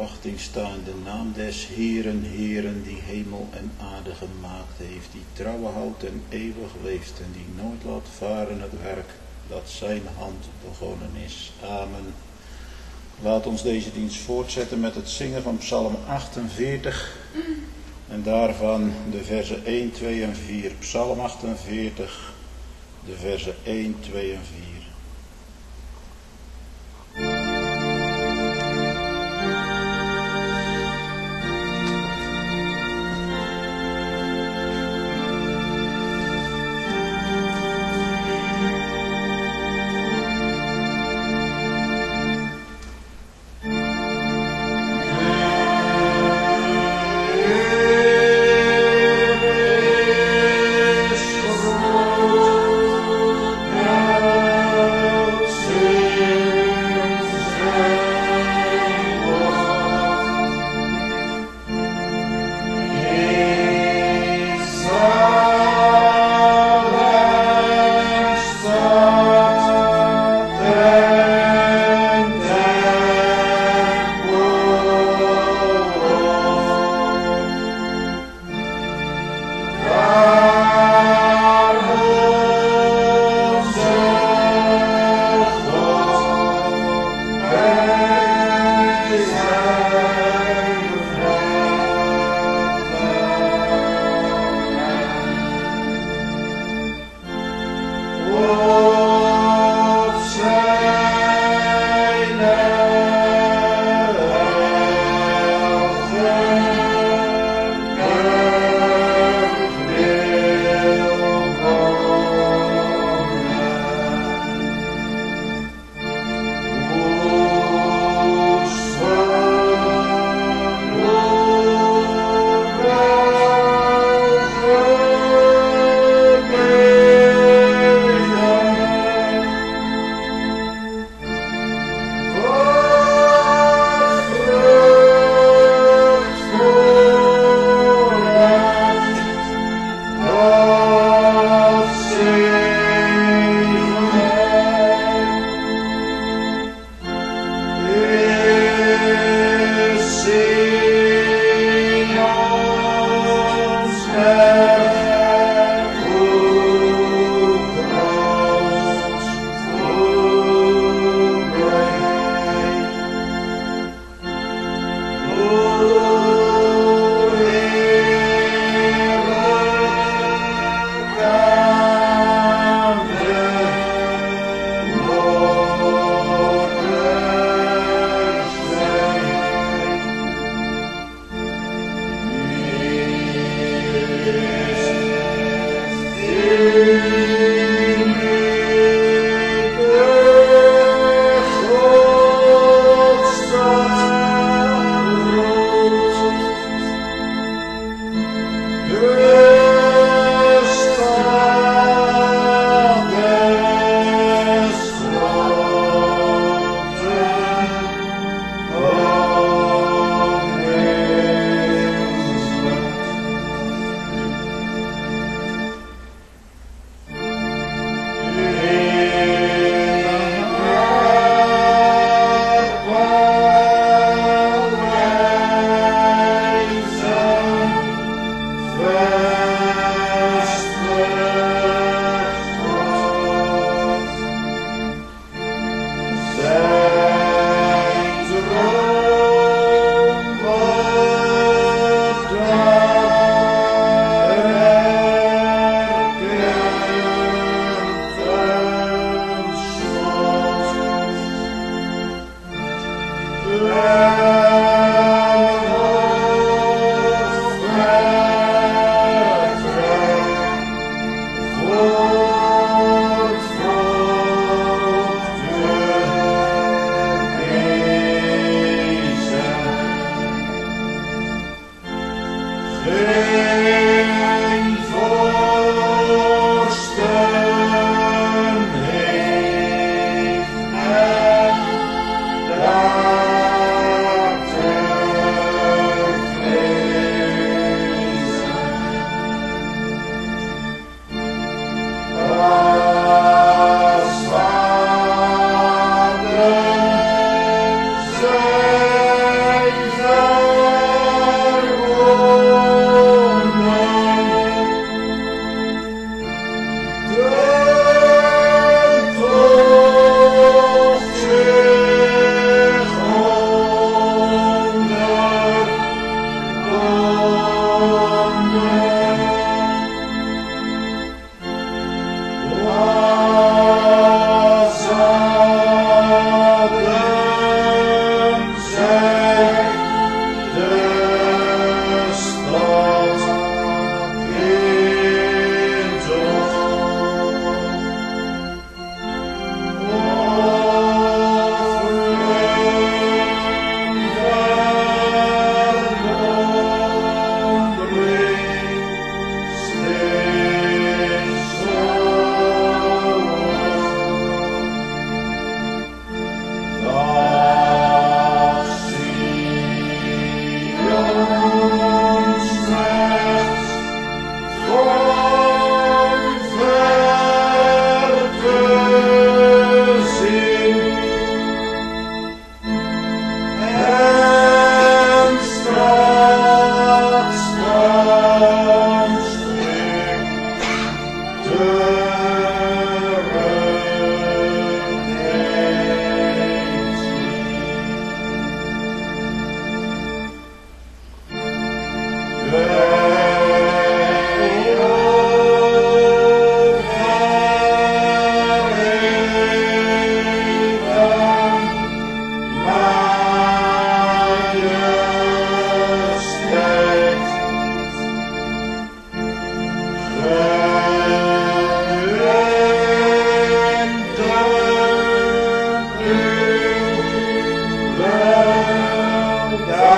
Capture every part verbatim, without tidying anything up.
verwachting sta in de naam des Heeren, Heeren, die hemel en aarde gemaakt heeft, die trouwe houdt en eeuwig leeft en die nooit laat varen het werk dat zijn hand begonnen is. Amen. Laat ons deze dienst voortzetten met het zingen van Psalm achtenveertig en daarvan de versen één, twee en vier. Psalm achtenveertig, de versen één, twee en vier. Yeah.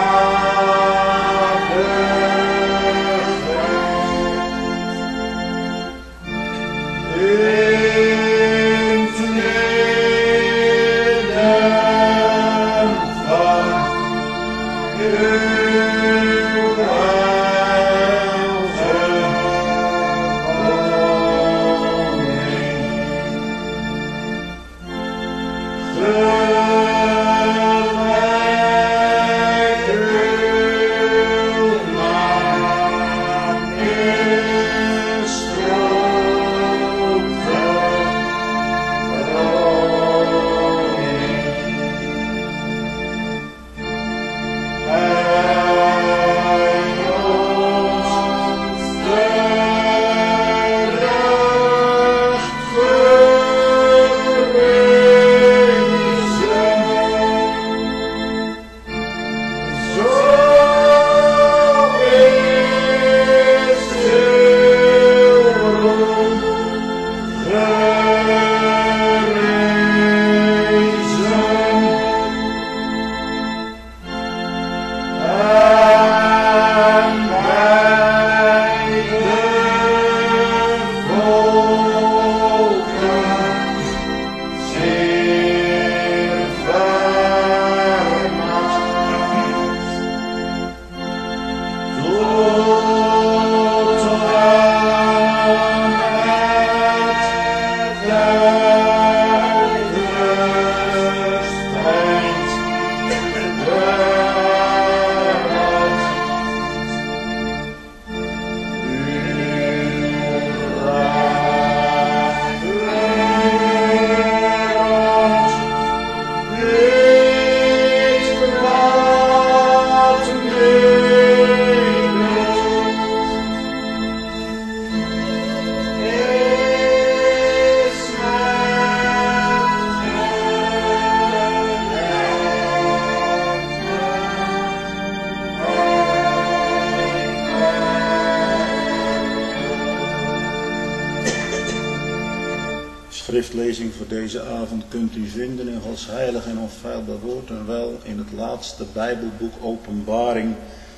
schriftlezing voor deze avond kunt u vinden in Gods heilig en onfeilbaar woord en wel in het laatste Bijbelboek Openbaring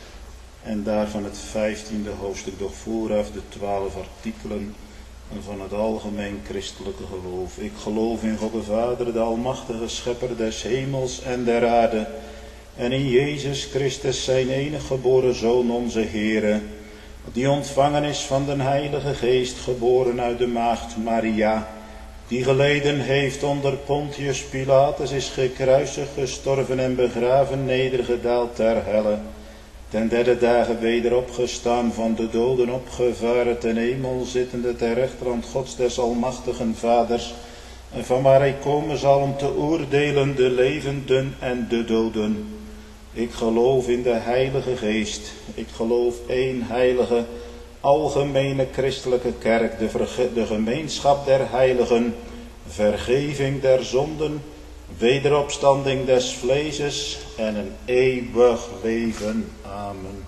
en daarvan het vijftiende hoofdstuk, doch vooraf de twaalf artikelen van het algemeen christelijke geloof. Ik geloof in God de Vader, de almachtige schepper des hemels en der aarde, en in Jezus Christus zijn enige geboren Zoon, onze Heere, die ontvangen is van den Heilige Geest, geboren uit de maagd Maria, die geleden heeft onder Pontius Pilatus, is gekruisigd, gestorven en begraven, nedergedaald ter helle, ten derde dagen weder opgestaan, van de doden opgevaren, ten hemel zittende ter rechterhand Gods des almachtigen Vaders, en van waar hij komen zal om te oordelen de levenden en de doden. Ik geloof in de Heilige Geest. Ik geloof één heilige, algemene christelijke kerk, de, verge- de gemeenschap der heiligen, vergeving der zonden, wederopstanding des vleeses en een eeuwig leven. Amen.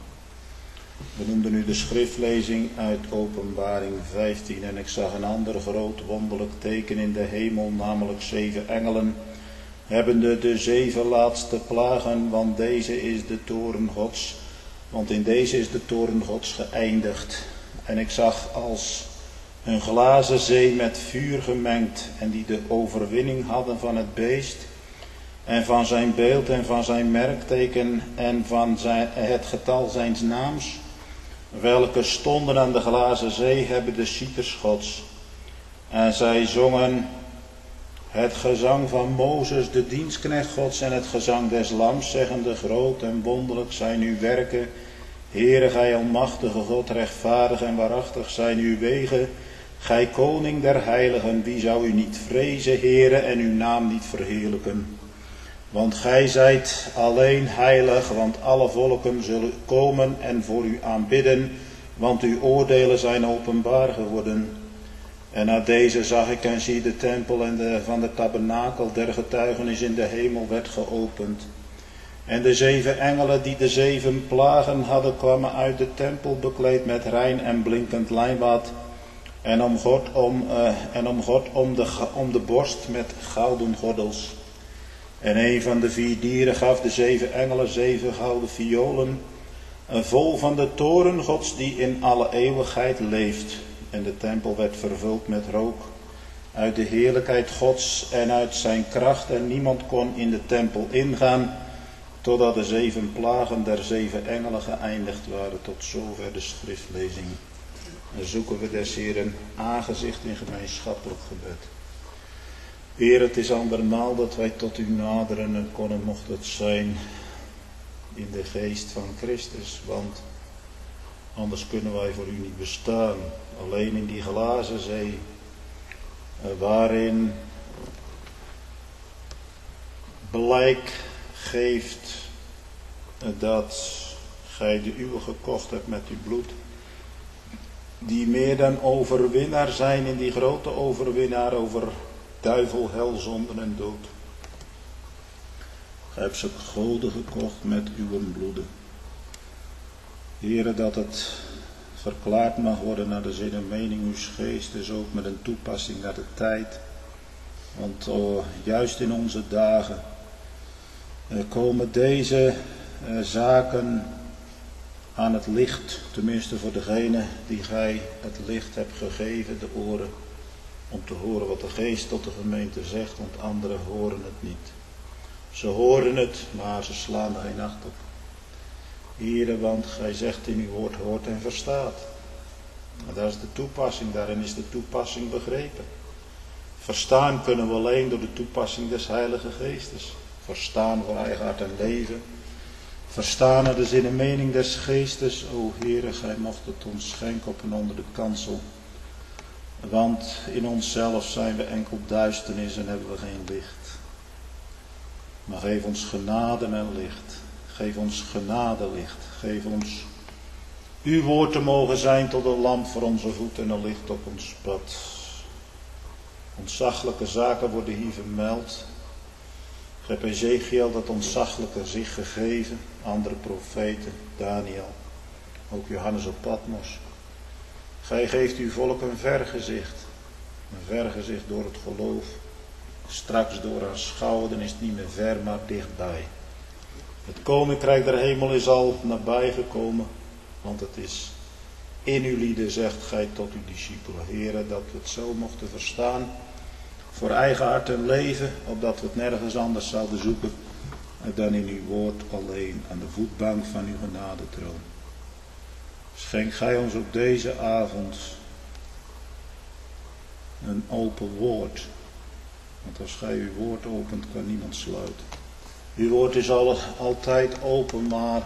We noemden nu de schriftlezing uit Openbaring vijftien en ik zag een ander groot wonderlijk teken in de hemel, namelijk zeven engelen, hebbende de zeven laatste plagen, want deze is de toorn Gods, want in deze is de toorn Gods geëindigd. En ik zag als een glazen zee met vuur gemengd, en die de overwinning hadden van het beest, en van zijn beeld en van zijn merkteken, en van zijn, het getal zijns naams, welke stonden aan de glazen zee, hebben de cieters Gods. En zij zongen het gezang van Mozes, de dienstknecht Gods, en het gezang des Lams, zeggende: groot en wonderlijk zijn uw werken, Heere, gij almachtige God, rechtvaardig en waarachtig zijn uw wegen, gij koning der heiligen, wie zou u niet vrezen, Heere, en uw naam niet verheerlijken? Want gij zijt alleen heilig, want alle volken zullen komen en voor u aanbidden, want uw oordelen zijn openbaar geworden. En na deze zag ik en zie de tempel en de, van de tabernakel der getuigenis in de hemel werd geopend. En de zeven engelen die de zeven plagen hadden, kwamen uit de tempel bekleed met rein en blinkend lijnwaad, en om God om, uh, en om, God om, de, om de borst met gouden gordels. En een van de vier dieren gaf de zeven engelen zeven gouden violen, vol van de toren Gods die in alle eeuwigheid leeft. En de tempel werd vervuld met rook uit de heerlijkheid Gods en uit zijn kracht. En niemand kon in de tempel ingaan, totdat de zeven plagen der zeven engelen geëindigd waren. Tot zover de schriftlezing. En zoeken we des Heeren aangezicht in gemeenschappelijk gebed. Heer, het is andermaal dat wij tot u naderen en konnen, mocht het zijn in de geest van Christus. Want anders kunnen wij voor u niet bestaan. Alleen in die glazen zee, waarin blijk geeft dat gij de uwe gekocht hebt met uw bloed. Die meer dan overwinnaar zijn in die grote overwinnaar over duivel, hel, zonden en dood. Gij hebt ze goden gekocht met uw bloeden. Heere, dat het verklaard mag worden naar de zin en mening uws geestes, ook met een toepassing naar de tijd. Want oh, juist in onze dagen eh, komen deze eh, zaken aan het licht, tenminste voor degene die gij het licht hebt gegeven, de oren, om te horen wat de geest tot de gemeente zegt, want anderen horen het niet. Ze horen het, maar ze slaan er geen acht op. Here, want gij zegt in uw woord, hoort en verstaat. Maar dat is de toepassing, daarin is de toepassing begrepen. Verstaan kunnen we alleen door de toepassing des Heilige Geestes. Verstaan voor eigen hart en leven. Verstaan naar de zin en mening des Geestes. O Heere, gij mocht het ons schenken op en onder de kansel. Want in onszelf zijn we enkel duisternis en hebben we geen licht. Maar geef ons genade en licht. Geef ons genade licht. Geef ons uw woord te mogen zijn tot een lamp voor onze voeten en een licht op ons pad. Ontzaglijke zaken worden hier vermeld. Gij hebt Ezekiel dat ontzaglijke zich gegeven. Andere profeten, Daniel. Ook Johannes op Patmos. Gij geeft uw volk een vergezicht. Een vergezicht door het geloof. Straks door aanschouwen is het niet meer ver, maar dichtbij. Het koninkrijk der hemel is al nabij gekomen. Want het is in uw lieden, zegt gij tot uw discipelen. Heren, dat we het zo mochten verstaan. Voor eigen hart en leven. Opdat we het nergens anders zouden zoeken. Dan in uw woord alleen. Aan de voetbank van uw genadetroon. Schenk gij ons op deze avond een open woord. Want als gij uw woord opent, kan niemand sluiten. Uw woord is al, altijd open, maar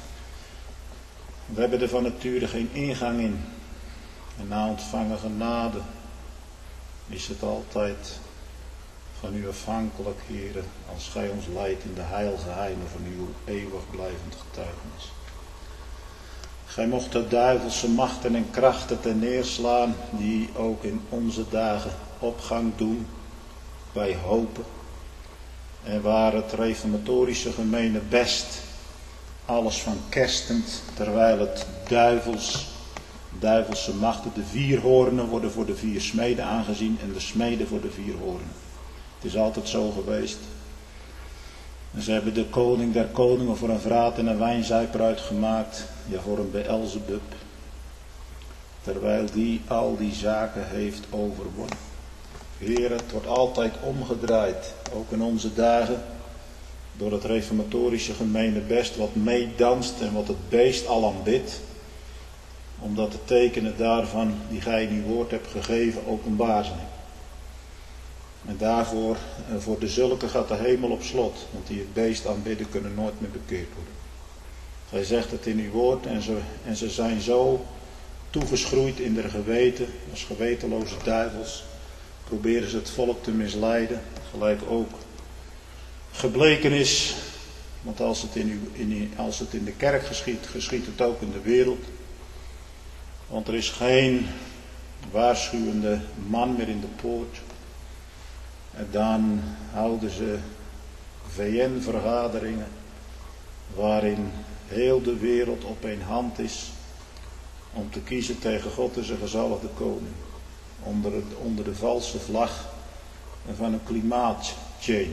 we hebben er van nature geen ingang in. En na ontvangen genade is het altijd van u afhankelijk, Heere, als gij ons leidt in de heilgeheimen van uw eeuwig blijvend getuigenis. Gij mocht de duivelse machten en krachten ten neerslaan die ook in onze dagen opgang doen. Wij hopen. En waar het reformatorische gemene best alles van kerstend, terwijl het duivels, duivelse machten, de vier hoornen worden voor de vier smeden aangezien en de smeden voor de vier hoornen. Het is altijd zo geweest. En ze hebben de koning der koningen voor een vraat en een wijnzuiper uitgemaakt, ja voor een Beelzebub, terwijl die al die zaken heeft overwonnen. Heer, het wordt altijd omgedraaid, ook in onze dagen, door het reformatorische gemene best, wat meedanst en wat het beest al aanbidt, omdat de tekenen daarvan, die gij in uw woord hebt gegeven, openbaar zijn. En daarvoor, voor de zulke gaat de hemel op slot, want die het beest aanbidden kunnen nooit meer bekeerd worden. Gij zegt het in uw woord en ze, en ze zijn zo toegeschroeid in hun geweten, als gewetenloze duivels, proberen ze het volk te misleiden, gelijk ook gebleken is, want als het in, uw, in, als het in de kerk geschiet, geschiet het ook in de wereld. Want er is geen waarschuwende man meer in de poort. En dan houden ze V N-vergaderingen waarin heel de wereld op één hand is om te kiezen tegen God en zijn gezalfde koning. Onder, het, onder de valse vlag van een klimaatchange.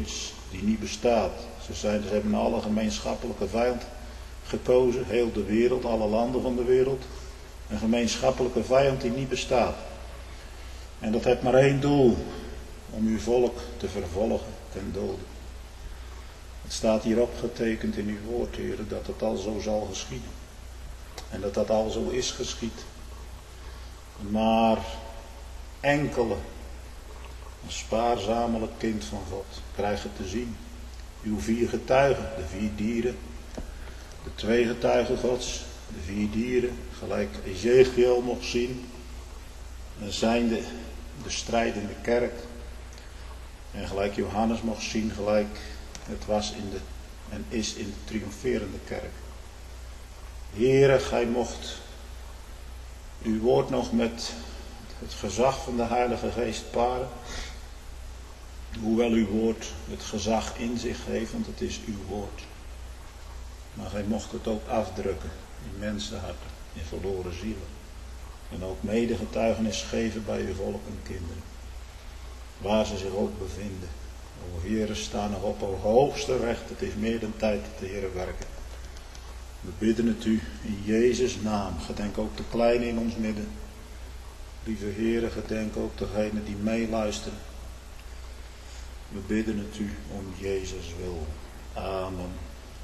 die niet bestaat. Ze, zijn, ze hebben alle gemeenschappelijke vijand gekozen, heel de wereld, alle landen van de wereld. Een gemeenschappelijke vijand die niet bestaat. En dat heeft maar één doel, om uw volk te vervolgen ten dode. Het staat hier opgetekend in uw woord, heren, dat het al zo zal geschieden. En dat dat al zo is geschied. Maar enkele, een spaarzamelijk kind van God, krijgen te zien. Uw vier getuigen, de vier dieren, de twee getuigen Gods, de vier dieren, gelijk Ezechiel mocht zien. En zijnde de strijdende kerk. En gelijk Johannes mocht zien, gelijk het was in de, en is in de triomferende kerk. Heere, gij mocht uw woord nog met het gezag van de Heilige Geest paren. Hoewel uw woord het gezag in zich heeft, want het is uw woord. Maar gij mocht het ook afdrukken in mensenharten, in verloren zielen. En ook medegetuigenis geven bij uw volk en kinderen. Waar ze zich ook bevinden. O Heere, sta nog op uw hoogste recht. Het is meer dan tijd dat de Heere werken. We bidden het u in Jezus' naam. Gedenk ook de kleine in ons midden. Lieve Heere, gedenk ook degenen die meeluisteren. We bidden het u om Jezus wil. Amen.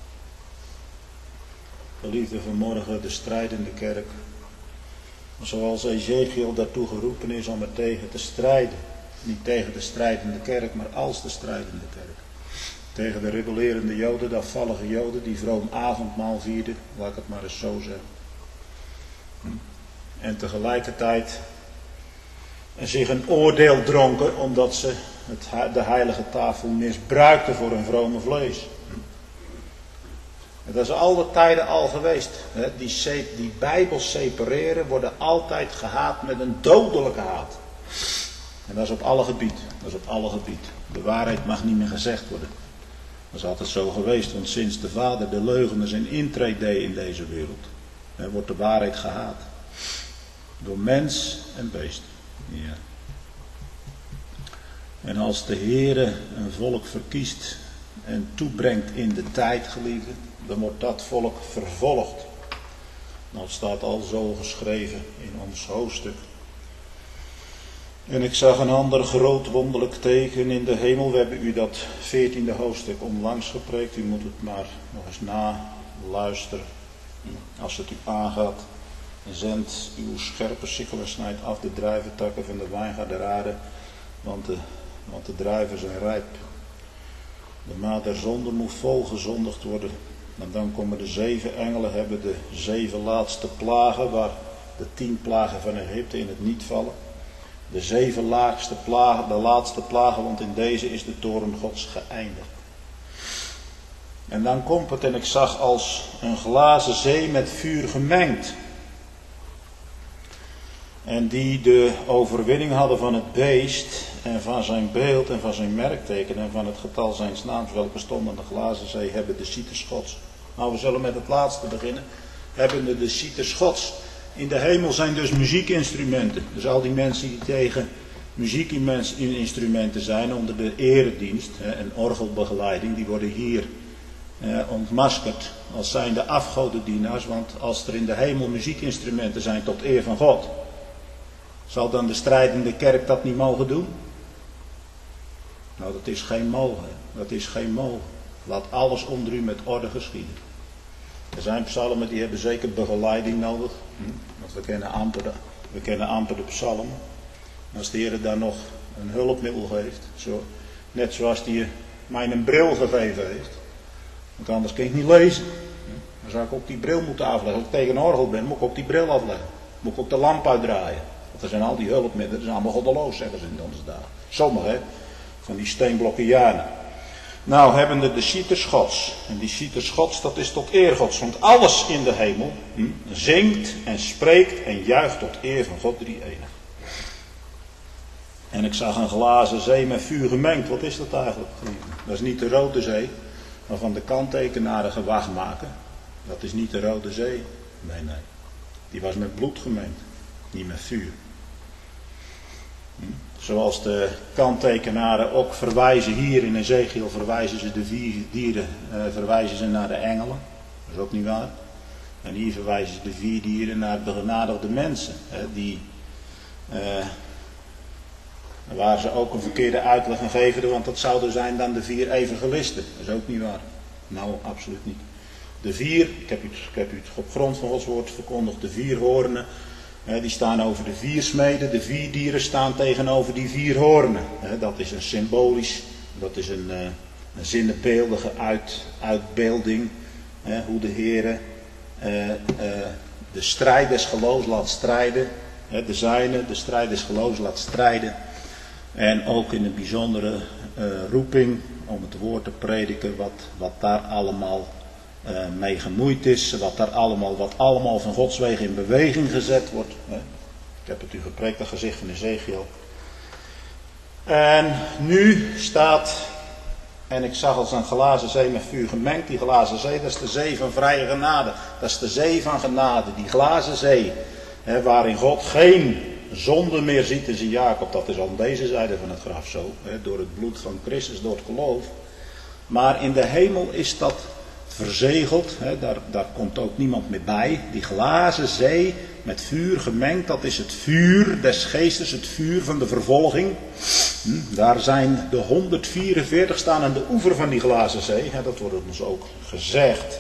Geliefde, vanmorgen de strijdende kerk. Zoals Ezechiel daartoe geroepen is om er tegen te strijden. Niet tegen de strijdende kerk, maar als de strijdende kerk. Tegen de rebellerende joden, de afvallige joden die vroom avondmaal vierden. Laat ik het maar eens zo zeggen. En tegelijkertijd zich een oordeel dronken omdat ze het, de heilige tafel misbruikten voor hun vrome vlees. En dat is alle tijden al geweest. Die, die Bijbels separeren worden altijd gehaat met een dodelijke haat. En dat is op alle gebied. Dat is op alle gebied. De waarheid mag niet meer gezegd worden. Dat is altijd zo geweest, want sinds de Vader de leugener zijn intrede deed in deze wereld, hè, wordt de waarheid gehaat. Door mens en beest. Ja. En als de Heere een volk verkiest en toebrengt in de tijd, geliefde, dan wordt dat volk vervolgd. Nou, het staat al zo geschreven in ons hoofdstuk. En ik zag een ander groot wonderlijk teken in de hemel. We hebben u dat veertiende hoofdstuk onlangs gepreekt. U moet het maar nog eens naluisteren. Als het u aangaat. Zend uw scherpe sikkel en snijd af de druiventakken van de wijngaard der aarde. Want de, want de druiven zijn rijp. De maat der zonde moet vol gezondigd worden. En dan komen de zeven engelen hebben de zeven laatste plagen. Waar de tien plagen van Egypte in het niet vallen. De zeven laagste plagen, de laatste plagen, want in deze is de toorn Gods geëindigd. En dan komt het en ik zag als een glazen zee met vuur gemengd. En die de overwinning hadden van het beest en van zijn beeld en van zijn merkteken en van het getal zijns naams, welke stonden aan de glazen zee, hebben de cieters Gods. Nou, we zullen met het laatste beginnen. Hebben de, de cieters Gods. In de hemel zijn dus muziekinstrumenten. Dus al die mensen die tegen muziekinstrumenten zijn onder de eredienst hè, en orgelbegeleiding, die worden hier eh, ontmaskerd als zijn de afgodendienaars. Want als er in de hemel muziekinstrumenten zijn tot eer van God, zal dan de strijdende kerk dat niet mogen doen? Nou, dat is geen mogen. Dat is geen mogen. Laat alles onder u met orde geschieden. Er zijn psalmen die hebben zeker begeleiding nodig. Want we kennen amper de, we kennen amper de psalmen. En als de Heer daar nog een hulpmiddel geeft. Zo, net zoals hij mij een bril gegeven heeft. Want anders kan ik niet lezen. Dan zou ik ook die bril moeten afleggen. Als ik tegen een orgel ben, moet ik ook die bril afleggen. Moet ik ook de lamp uitdraaien. Want er zijn al die hulpmiddelen. Dat is allemaal goddeloos, zeggen ze in onze dagen. Sommigen, hè. Van die steenblokkianen. Nou, hebben de, de cieters Gods. En die cieters Gods, dat is tot eer Gods. Want alles in de hemel hm, zingt en spreekt en juicht tot eer van God drie enig. En ik zag een glazen zee met vuur gemengd. Wat is dat eigenlijk? Dat is niet de Rode Zee, maar van de kanttekenaren gewacht maken. Dat is niet de Rode Zee. Nee, nee. Die was met bloed gemengd. Niet met vuur. Hm. Zoals de kanttekenaren ook verwijzen hier in Ezekiel, verwijzen ze de vier dieren uh, verwijzen ze naar de engelen. Dat is ook niet waar. En hier verwijzen ze de vier dieren naar begenadigde mensen. Hè, die, uh, waar ze ook een verkeerde uitleg aan geven, want dat zouden zijn dan de vier evangelisten. Dat is ook niet waar. Nou, absoluut niet. De vier, ik heb u, ik heb u het op grond van Gods woord verkondigd, de vier hoornen. Die staan over de vier smeden, de vier dieren staan tegenover die vier hoornen. Dat is een symbolisch, dat is een, een zinnebeeldige uit, uitbeelding. Hoe de Heere de strijd des geloofs laat strijden. De zijne, de strijd des geloofs laat strijden. En ook in een bijzondere roeping om het woord te prediken wat, wat daar allemaal Uh, mee gemoeid is, wat daar allemaal, wat allemaal van Gods wegen in beweging gezet wordt. Uh, ik heb het u gepreekt, dat gezicht van Ezekiel. En nu staat, en ik zag als een glazen zee met vuur gemengd, die glazen zee, dat is de zee van vrije genade. Dat is de zee van genade, die glazen zee, hè, waarin God geen zonde meer ziet in zijn Jacob. Dat is aan deze zijde van het graf zo, hè, door het bloed van Christus, door het geloof. Maar in de hemel is dat verzegeld, hè, daar, daar komt ook niemand meer bij. Die glazen zee met vuur gemengd, dat is het vuur des geestes, het vuur van de vervolging. Hm, daar zijn de honderdvierenveertig staan aan de oever van die glazen zee. Hè, dat wordt ons ook gezegd.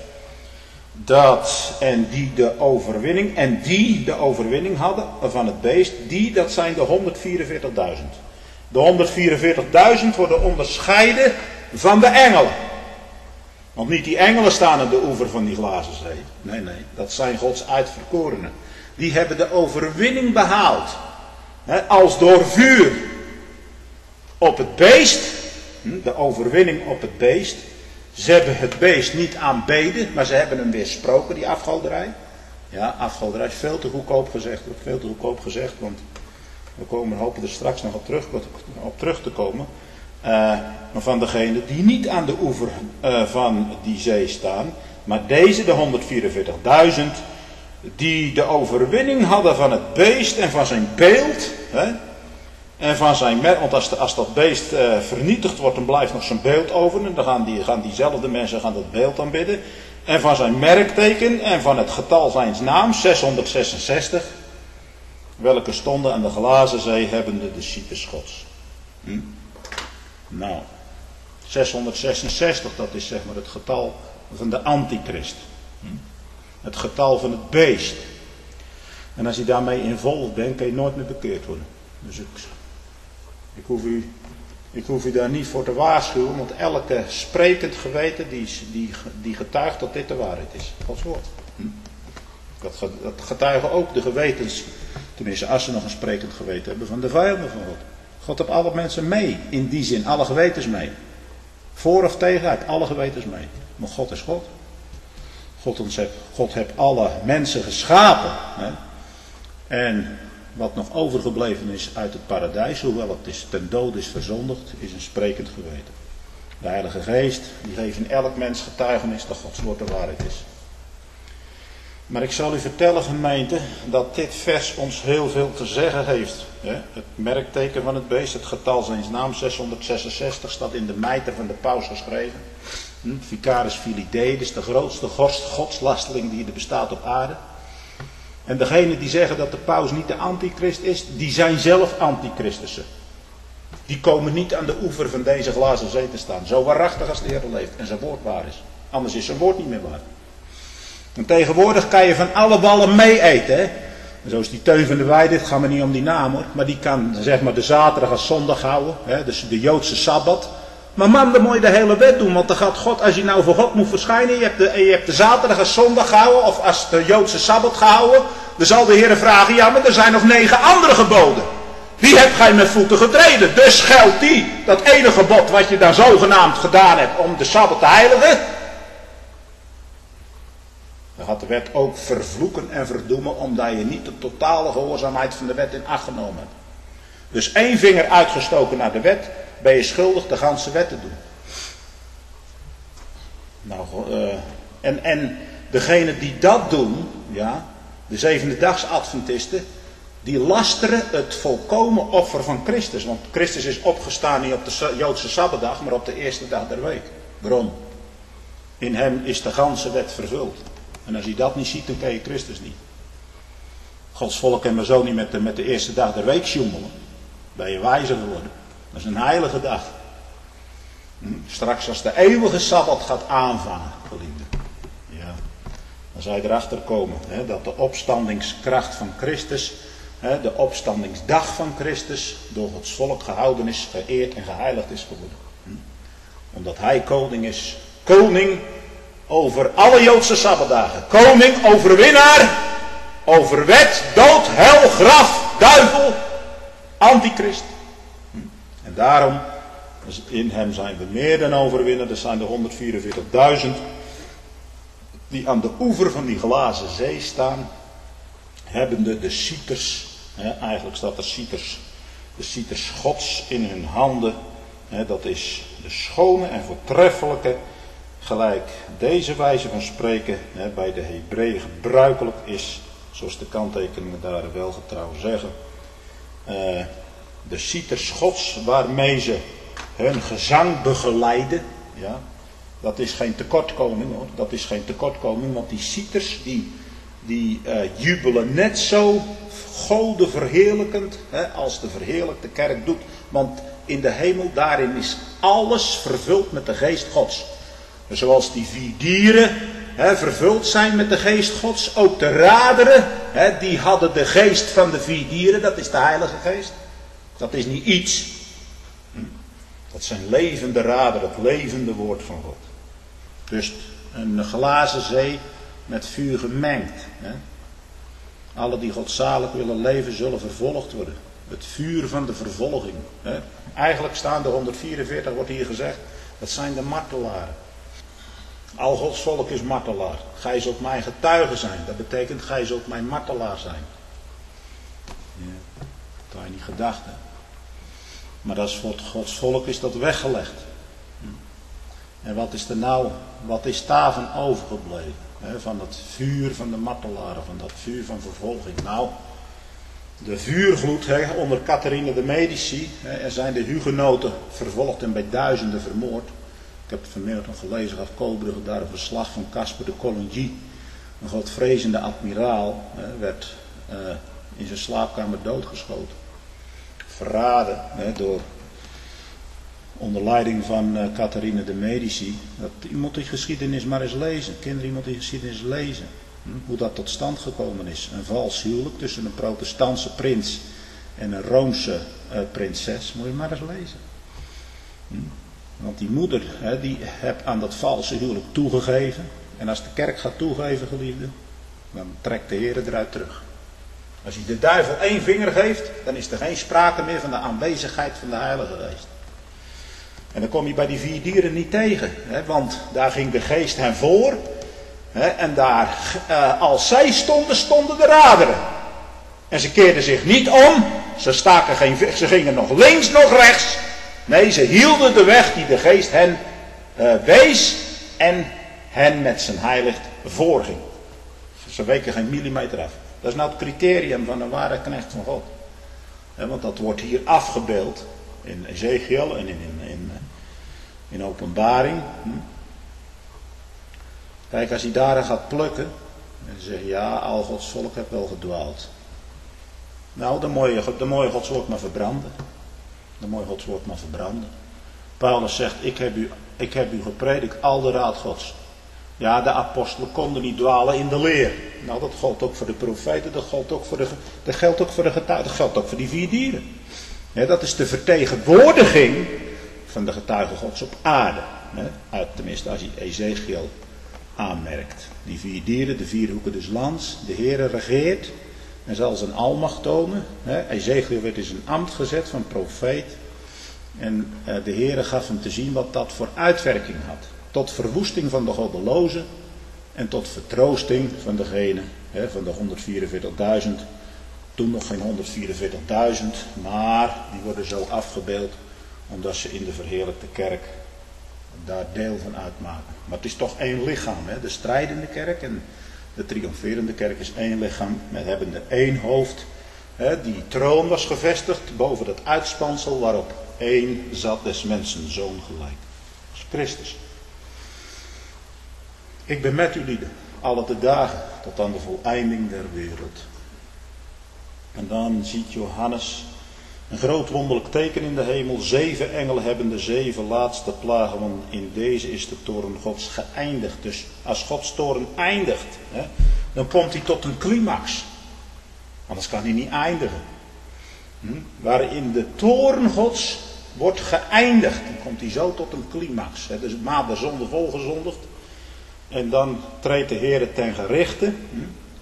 Dat en die de overwinning, en die de overwinning hadden van het beest, die dat zijn de honderdvierenveertigduizend. De honderdvierenveertigduizend worden onderscheiden van de engelen. Want niet die engelen staan aan de oever van die glazen zee. Nee, nee, dat zijn Gods uitverkorenen. Die hebben de overwinning behaald. He, als door vuur op het beest. De overwinning op het beest. Ze hebben het beest niet aanbeden, maar ze hebben hem weersproken, die afgoderij. Ja, afgoderij is veel te goedkoop gezegd. Wordt veel te goedkoop gezegd, want we komen, hopen er straks nog op terug, op terug te komen. Uh, maar van degenen die niet aan de oever uh, van die zee staan. Maar deze, de honderdvierenveertigduizend, die de overwinning hadden van het beest en van zijn beeld. Hè, en van zijn merk, want als, de, als dat beest uh, vernietigd wordt, dan blijft nog zijn beeld over. En dan gaan, die, gaan diezelfde mensen gaan dat beeld aanbidden. En van zijn merkteken en van het getal zijns naams, zeshonderdzesenzestig. Welke stonden aan de glazen zee hebbende de cites Gods. Hm? Nou, zeshonderdzesenzestig, dat is zeg maar het getal van de antichrist. Het getal van het beest. En als je daarmee involved bent, kan je nooit meer bekeerd worden. Dus ik, ik, hoef u, ik hoef u daar niet voor te waarschuwen, want elke sprekend geweten die, die, die getuigt dat dit de waarheid is. Gods woord. Dat, dat getuigen ook de gewetens, tenminste als ze nog een sprekend geweten hebben, van de vijanden van God. God heeft alle mensen mee, in die zin, alle gewetens mee. Voor of tegen, hij heeft alle gewetens mee. Maar God is God. God, ons heeft, God heeft alle mensen geschapen. Hè? En wat nog overgebleven is uit het paradijs, hoewel het is, ten dode is verzondigd, is een sprekend geweten. De Heilige Geest, die geeft in elk mens getuigenis dat Gods woord de waarheid is. Maar ik zal u vertellen, gemeente, dat dit vers ons heel veel te zeggen heeft. Het merkteken van het beest, het getal zijns naams, zeshonderdzesenzestig, staat in de mijter van de paus geschreven. Vicaris Philideus, de grootste godslasteling die er bestaat op aarde. En degenen die zeggen dat de paus niet de antichrist is, die zijn zelf antichristussen. Die komen niet aan de oever van deze glazen zee te staan. Zo waarachtig als de Heer leeft en zijn woord waar is. Anders is zijn woord niet meer waar. En tegenwoordig kan je van alle wallen mee eten. Hè? Zo is die Teun van de Weide, het gaat me niet om die naam hoor. Maar die kan zeg maar de zaterdag als zondag houden. Hè? Dus de Joodse Sabbat. Maar man, dan moet je de hele wet doen. Want dan gaat God, als je nou voor God moet verschijnen. Je hebt de, je hebt de zaterdag als zondag gehouden. Of als de Joodse Sabbat gehouden. Dan zal de Heer vragen, ja maar er zijn nog negen andere geboden. Die hebt gij met voeten getreden. Dus geldt die, dat ene gebod wat je dan zogenaamd gedaan hebt om de Sabbat te heiligen. Dan gaat de wet ook vervloeken en verdoemen, omdat je niet de totale gehoorzaamheid van de wet in acht genomen hebt. Dus één vinger uitgestoken naar de wet, ben je schuldig de ganse wet te doen. Nou, uh, en, en degene die dat doen, ja, de zevende dags adventisten, die lasteren het volkomen offer van Christus. Want Christus is opgestaan niet op de Joodse Sabbatdag, maar op de eerste dag der week. Waarom? In hem is de ganse wet vervuld. En als je dat niet ziet, dan ken je Christus niet. Gods volk kan maar zo niet met de, met de eerste dag der week sjoemelen. Ben je wijzer geworden. Dat is een heilige dag. Straks als de eeuwige Sabbat gaat aanvangen, geliefde. Ja, dan zal je erachter komen hè, dat de opstandingskracht van Christus, hè, de opstandingsdag van Christus, door Gods volk gehouden is, geëerd en geheiligd is geworden. Hm? Omdat hij koning is. Koning over alle Joodse Sabbatdagen. Koning, overwinnaar, over wet, dood, hel, graf, duivel, antichrist. Hm? En daarom, in hem zijn we meer dan overwinnen. Er zijn de honderdvierenveertigduizend die aan de oever van die glazen zee staan, hebbende de cieters, hè, eigenlijk staat er cieters, de cieters Gods in hun handen. Hè, dat is de schone en voortreffelijke, gelijk deze wijze van spreken hè, bij de Hebreeën gebruikelijk is, zoals de kanttekeningen daar wel getrouw zeggen. Uh, de cieters Gods waarmee ze hun gezang begeleiden, ja, dat is geen tekortkoming hoor, dat is geen tekortkoming, want die cieters die, die uh, jubelen net zo Gode verheerlijkend hè, als de verheerlijkte kerk doet, want in de hemel daarin is alles vervuld met de geest Gods. Zoals die vier dieren hè, vervuld zijn met de geest Gods, ook de raderen, hè, die hadden de geest van de vier dieren, dat is de Heilige Geest. Dat is niet iets. Dat zijn levende raderen, het levende woord van God. Dus een glazen zee met vuur gemengd. Hè. Alle die godzalig willen leven zullen vervolgd worden. Het vuur van de vervolging. Hè. Eigenlijk staan de honderdvierenveertig, wordt hier gezegd, dat zijn de martelaren. Al Gods volk is martelaar. Gij zult mijn getuige zijn. Dat betekent, gij zult mijn martelaar zijn. Ja, dat had je niet gedacht, hè. Maar dat is voor het Gods volk is dat weggelegd. En wat is er nou, wat is daarvan overgebleven? Hè, van het vuur van de martelaren, van dat vuur van vervolging. Nou, de vuurgloed hè, onder Catharina de Medici. Hè, er zijn de hugenoten vervolgd en bij duizenden vermoord. Ik heb vanmiddag nog gelezen af Koolbrugge daar een verslag van Casper de Coligny. Een godvrezende admiraal hè, werd uh, in zijn slaapkamer doodgeschoten. Verraden hè, door onder leiding van uh, Catharina de Medici. Dat, je moet die geschiedenis maar eens lezen. Kinderen, je moet die geschiedenis lezen. Hm? Hoe dat tot stand gekomen is. Een vals huwelijk tussen een protestantse prins en een Roomse uh, prinses. Moet je maar eens lezen. Hm? Want die moeder hè, die heeft aan dat valse huwelijk toegegeven. En als de kerk gaat toegeven, geliefde, dan trekt de Heer eruit terug. Als hij de duivel één vinger geeft, dan is er geen sprake meer van de aanwezigheid van de Heilige Geest. En dan kom je bij die vier dieren niet tegen. Hè, want daar ging de geest hen voor. Hè, en daar, uh, als zij stonden, stonden de raderen. En ze keerden zich niet om. Ze, staken geen, ze gingen nog links, nog rechts. Nee, ze hielden de weg die de geest hen uh, wees. En hen met zijn heiligt voorging. Ze weken geen millimeter af. Dat is nou het criterium van een ware knecht van God. He, want dat wordt hier afgebeeld in Ezekiel en in, in, in, in Openbaring. Hm. Kijk, als hij daar gaat plukken, en zegt ja, al Gods volk heeft wel gedwaald. Nou, de mooie, de mooie Gods wordt maar verbranden. De mooie Gods wordt maar verbranden. Paulus zegt, ik heb u, ik heb u gepredikt al de raad Gods. Ja, de apostelen konden niet dwalen in de leer. Nou, dat geldt ook voor de profeten, dat geldt ook voor de, dat geldt ook voor de getuigen, dat geldt ook voor die vier dieren. Ja, dat is de vertegenwoordiging van de getuigen Gods op aarde. Hè? Uit, tenminste, als je Ezekiel aanmerkt. Die vier dieren, de vier hoeken des lands. De Heere regeert en zal zijn almacht tonen. Hè? Ezekiel werd in zijn ambt gezet van profeet. En uh, de Heere gaf hem te zien wat dat voor uitwerking had. Tot verwoesting van de goddelozen en tot vertroosting van degene, hè, van de honderdvierenveertigduizend. Toen nog geen honderdvierenveertigduizend, maar die worden zo afgebeeld omdat ze in de verheerlijkte kerk daar deel van uitmaken. Maar het is toch één lichaam, hè? De strijdende kerk en de triomferende kerk is één lichaam met hebbende één hoofd, He, die troon was gevestigd boven dat uitspansel waarop één zat des mensen zoon gelijk. Dat is Christus. Ik ben met u lieden, alle de dagen, tot aan de voleinding der wereld. En dan ziet Johannes een groot wonderlijk teken in de hemel. Zeven engelen hebben de zeven laatste plagen, want in deze is de toorn Gods geëindigd. Dus als Gods toorn eindigt, hè, dan komt hij tot een climax. Anders kan hij niet eindigen. Hm? Waarin de toorn Gods wordt geëindigd. Dan komt hij zo tot een climax. Hè. Dus maat de zonde volgezondigd. En dan treedt de Heer ten gerichte. Hm?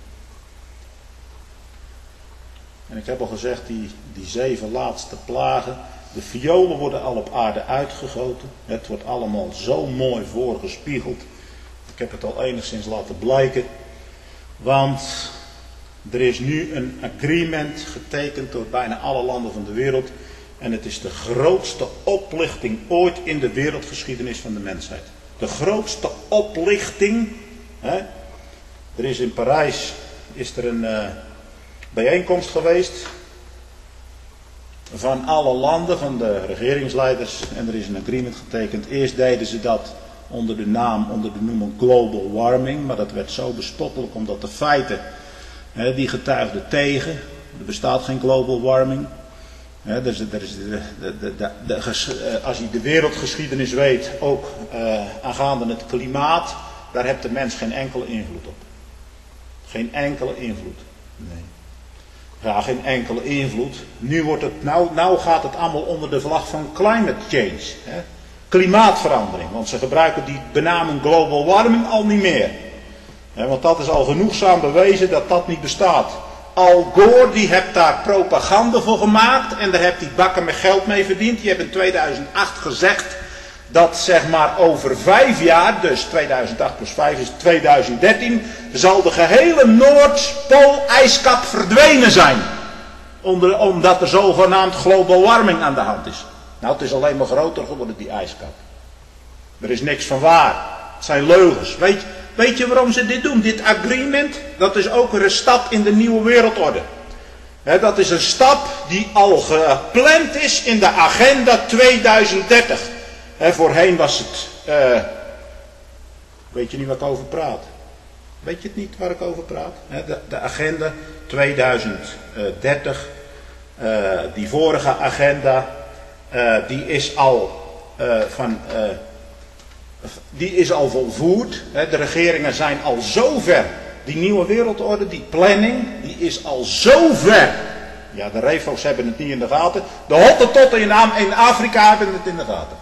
En ik heb al gezegd, die, die zeven laatste plagen. De violen worden al op aarde uitgegoten. Het wordt allemaal zo mooi voorgespiegeld. Ik heb het al enigszins laten blijken. Want er is nu een agreement getekend door bijna alle landen van de wereld. En het is de grootste oplichting ooit in de wereldgeschiedenis van de mensheid. De grootste oplichting. Hè? Er is in Parijs is er een uh, bijeenkomst geweest. Van alle landen, van de regeringsleiders. En er is een agreement getekend. Eerst deden ze dat onder de naam, onder de noemer global warming. Maar dat werd zo bespottelijk omdat de feiten, hè, die getuigden tegen. Er bestaat geen global warming. Ja, dus, er is de, de, de, de, de, als je de wereldgeschiedenis weet, ook uh, aangaande het klimaat, daar heeft de mens geen enkele invloed op. Geen enkele invloed. Nee. Ja, geen enkele invloed. Nu, wordt het, nou, nou gaat het allemaal onder de vlag van climate change. Hè? Klimaatverandering. Want ze gebruiken die benaming global warming al niet meer. Ja, want dat is al genoegzaam bewezen dat dat niet bestaat. Al Gore die heeft daar propaganda voor gemaakt en daar heeft hij bakken met geld mee verdiend. Die heeft in tweeduizend acht gezegd dat zeg maar over vijf jaar, dus tweeduizend acht plus vijf is tweeduizend dertien, zal de gehele Noordpoolijskap verdwenen zijn. Onder, omdat er zogenaamd global warming aan de hand is. Nou, het is alleen maar groter geworden, die ijskap. Er is niks van waar. Het zijn leugens. Weet je, weet je waarom ze dit doen? Dit agreement, dat is ook een stap in de nieuwe wereldorde. He, dat is een stap die al gepland is in de agenda tweeduizend dertig. He, voorheen was het... Uh, weet je niet waar ik over praat? Weet je het niet waar ik over praat? He, de, de agenda tweeduizend dertig. Uh, die vorige agenda... Uh, die is al uh, van... Uh, die is al volvoerd. Hè, de regeringen zijn al zo ver. Die nieuwe wereldorde, die planning, die is al zo ver. Ja, de refo's hebben het niet in de gaten. De hottentotten in, in Afrika hebben het in de gaten.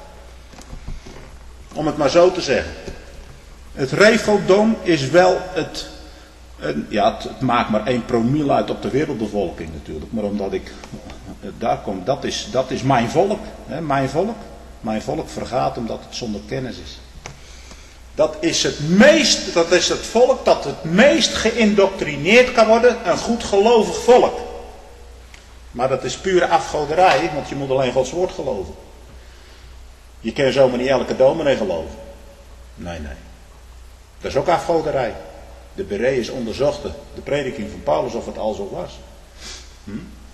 Om het maar zo te zeggen. Het refodom is wel het... Een, ja, het, het maakt maar één promille uit op de wereldbevolking natuurlijk. Maar omdat ik daar kom, dat is, dat is mijn volk. Hè, mijn volk. Mijn volk vergaat omdat het zonder kennis is. Dat is het meest, dat is het volk dat het meest geïndoctrineerd kan worden. Een goed gelovig volk. Maar dat is pure afgoderij, want je moet alleen Gods woord geloven. Je kan zomaar niet elke dominee geloven. Nee, nee. Dat is ook afgoderij. De Bereërs onderzochten de prediking van Paulus of het al zo was. Hm?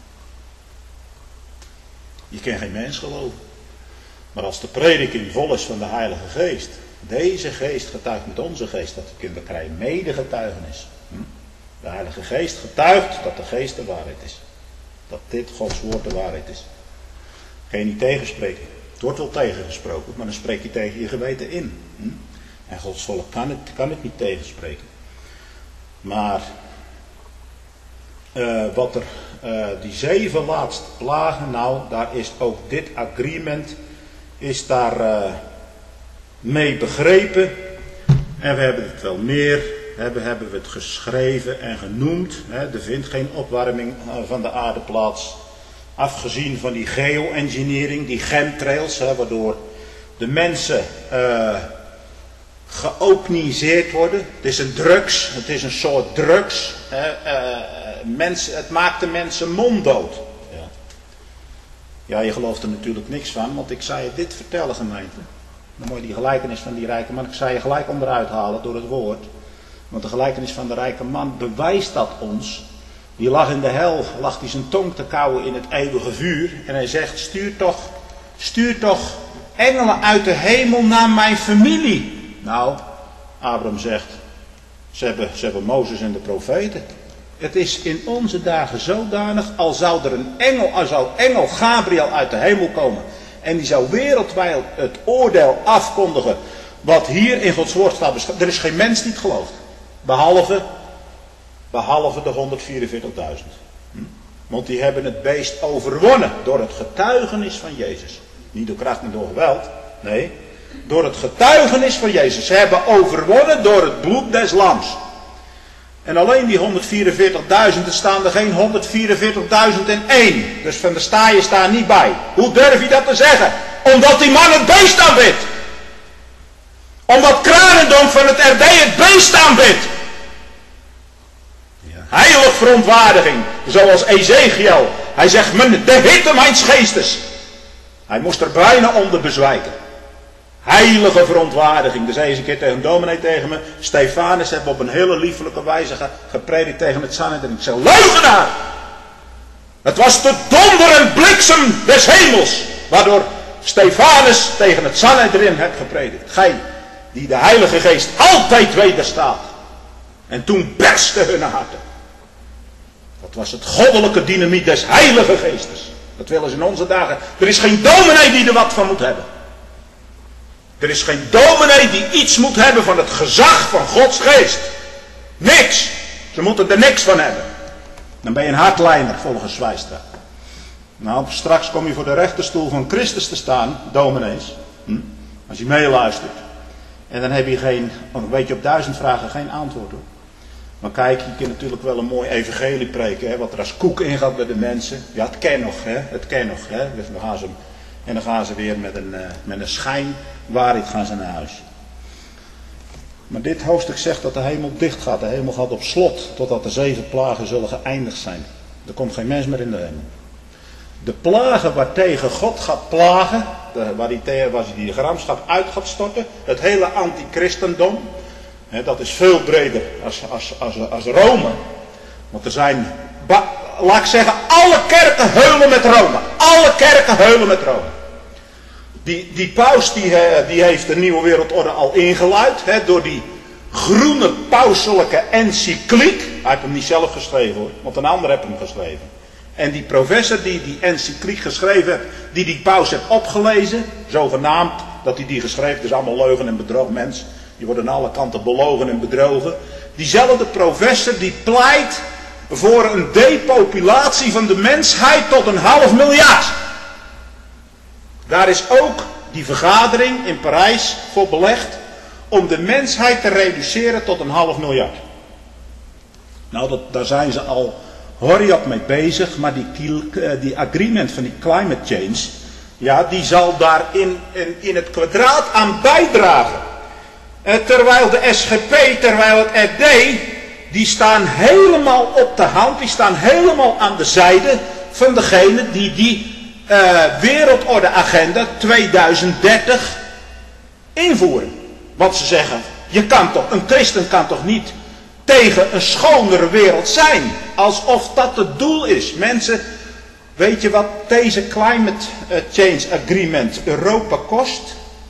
Je kan geen mens geloven. Maar als de prediking vol is van de Heilige Geest. Deze geest getuigt met onze geest. Dat we kunnen krijgen medegetuigenis. Hm? De Heilige Geest getuigt dat de geest de waarheid is. Dat dit Gods woord de waarheid is. Kun je niet tegenspreken. Het wordt wel tegengesproken. Maar dan spreek je tegen je geweten in. Hm? En Gods volk kan het, kan het niet tegenspreken. Maar. Uh, wat er. Uh, die zeven laatste plagen. Nou, daar is ook dit agreement. Is daar uh, mee begrepen. En we hebben het wel meer. Hebben, hebben we het geschreven en genoemd. Hè. Er vindt geen opwarming van de aarde plaats. Afgezien van die geo-engineering, die chemtrails. Hè, waardoor de mensen uh, geopniseerd worden. Het is een drugs. Het is een soort drugs. Hè. Uh, mensen, het maakt de mensen monddood. Ja. Ja, je gelooft er natuurlijk niks van. Want ik zou je dit vertellen, gemeente. Dan moet je die gelijkenis van die rijke man. Ik zou je gelijk onderuit halen door het woord. Want de gelijkenis van de rijke man bewijst dat ons. Die lag in de hel, lag hij zijn tong te kauwen in het eeuwige vuur. En hij zegt, stuur toch, stuur toch engelen uit de hemel naar mijn familie. Nou, Abraham zegt, ze hebben, ze hebben Mozes en de profeten. Het is in onze dagen zodanig, al zou er een engel, al zou engel Gabriel uit de hemel komen. En die zou wereldwijd het oordeel afkondigen wat hier in Gods woord staat beschreven. Er is geen mens die het gelooft. Behalve, behalve de honderdvierenveertigduizend. Hm? Want die hebben het beest overwonnen door het getuigenis van Jezus. Niet door kracht, niet door geweld. Nee, door het getuigenis van Jezus. Ze hebben overwonnen door het bloed des lams. En alleen die honderdvierenveertigduizend, er staan er geen honderdvierenveertigduizend en één. Dus van de sta je daar niet bij. Hoe durf je dat te zeggen? Omdat die man het beest aanbidt. Omdat Kranendonk van het R D het beest aanbidt. Ja. Heilig verontwaardiging. Zoals Ezekiel. Hij zegt, de hitte mijns geestes. Hij moest er bijna onder bezwijken. Heilige verontwaardiging. Er zei eens een keer tegen een dominee tegen me. Stefanus heeft op een hele liefelijke wijze gepredikt tegen het Sanhedrin. Ik zeg, leugenaar! Het was de donder en bliksem des hemels. Waardoor Stefanus tegen het Sanhedrin heeft gepredikt. Gij die de Heilige Geest altijd wederstaat. En toen bersten hun harten. Dat was het goddelijke dynamiet des Heilige Geestes. Dat willen ze in onze dagen. Er is geen dominee die er wat van moet hebben. Er is geen dominee die iets moet hebben van het gezag van Gods geest. Niks. Ze moeten er niks van hebben. Dan ben je een hardlijner volgens Zwijstra. Nou, straks kom je voor de rechterstoel van Christus te staan, dominees. Hm? Als je meeluistert. En dan heb je geen, een beetje op duizend vragen geen antwoord hoor. Maar kijk, je kunt natuurlijk wel een mooi evangelie preken, hè, wat er als koek ingaat bij de mensen. Ja, het ken nog, hè, het ken nog, hè. Dus dan gaan ze, en dan gaan ze weer met een, uh, met een schijnwaarheid gaan ze naar huis. Maar dit hoofdstuk zegt dat de hemel dicht gaat. De hemel gaat op slot, totdat de zeven plagen zullen geëindigd zijn. Er komt geen mens meer in de hemel. De plagen waartegen God gaat plagen, de, waar hij waar die gramschap uit gaat storten, het hele antichristendom, hè, dat is veel breder als, als, als, als Rome. Want er zijn, laat ik zeggen, alle kerken heulen met Rome. Alle kerken heulen met Rome. Die, die paus die, die heeft de nieuwe wereldorde al ingeluid, hè, door die groene pauselijke encycliek. Hij heeft hem niet zelf geschreven hoor, want een ander heeft hem geschreven. En die professor die die encycliek geschreven heeft, die die paus heeft opgelezen, zogenaamd dat hij die geschreven heeft, is allemaal leugen en bedrog, mens. Die worden aan alle kanten belogen en bedrogen. Diezelfde professor die pleit voor een depopulatie van de mensheid tot een half miljard. Daar is ook die vergadering in Parijs voor belegd om de mensheid te reduceren tot een half miljard. Nou, dat, daar zijn ze al horiop mee bezig, maar die, die agreement van die climate change, ja, die zal daar in, in, in het kwadraat aan bijdragen. Terwijl de S G P, terwijl het R D, die staan helemaal op de hand, die staan helemaal aan de zijde van degene die die uh, wereldordeagenda tweeduizend dertig invoeren. Want ze zeggen, je kan toch, een christen kan toch niet tegen een schonere wereld zijn, alsof dat het doel is. Mensen, weet je wat deze climate change agreement Europa kost?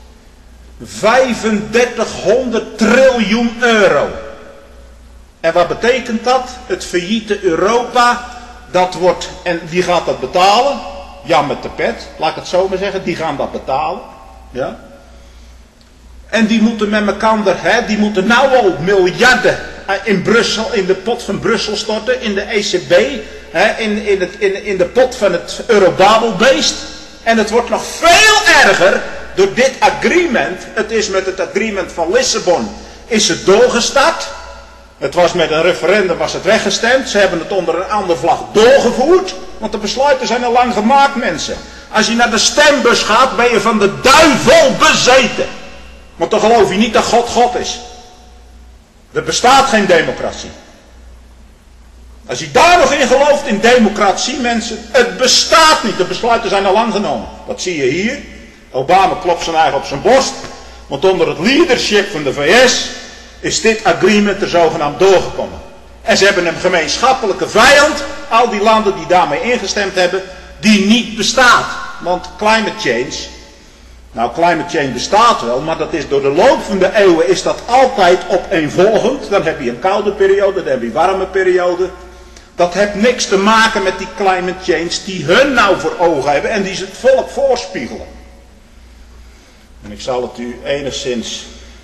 vijfendertighonderd triljoen euro. En wat betekent dat? Het failliete Europa, dat wordt, en wie gaat dat betalen? Jan met de pet, laat ik het zo maar zeggen, die gaan dat betalen. Ja? En die moeten met elkaar, hè, die moeten nou al miljarden in Brussel, in de pot van Brussel storten, in de E C B, hè, in, in, het, in, in de pot van het Eurobabelbeest. En het wordt nog veel erger door dit agreement. Het is met het agreement van Lissabon, is het doorgestart. Het was met een referendum, was het weggestemd. Ze hebben het onder een andere vlag doorgevoerd. Want de besluiten zijn al lang gemaakt, mensen. Als je naar de stembus gaat, ben je van de duivel bezeten. Want dan geloof je niet dat God God is. Er bestaat geen democratie. Als je daar nog in gelooft, in democratie, mensen, het bestaat niet. De besluiten zijn al lang genomen. Dat zie je hier. Obama klopt zijn eigen op zijn borst. Want onder het leadership van de V S is dit agreement er zogenaamd doorgekomen. En ze hebben een gemeenschappelijke vijand, al die landen die daarmee ingestemd hebben, die niet bestaat. Want climate change, nou climate change bestaat wel, maar dat is door de loop van de eeuwen is dat altijd opeenvolgend. Dan heb je een koude periode, dan heb je een warme periode. Dat heeft niks te maken met die climate change die hun nou voor ogen hebben en die ze het volk voorspiegelen. En ik zal het u enigszins,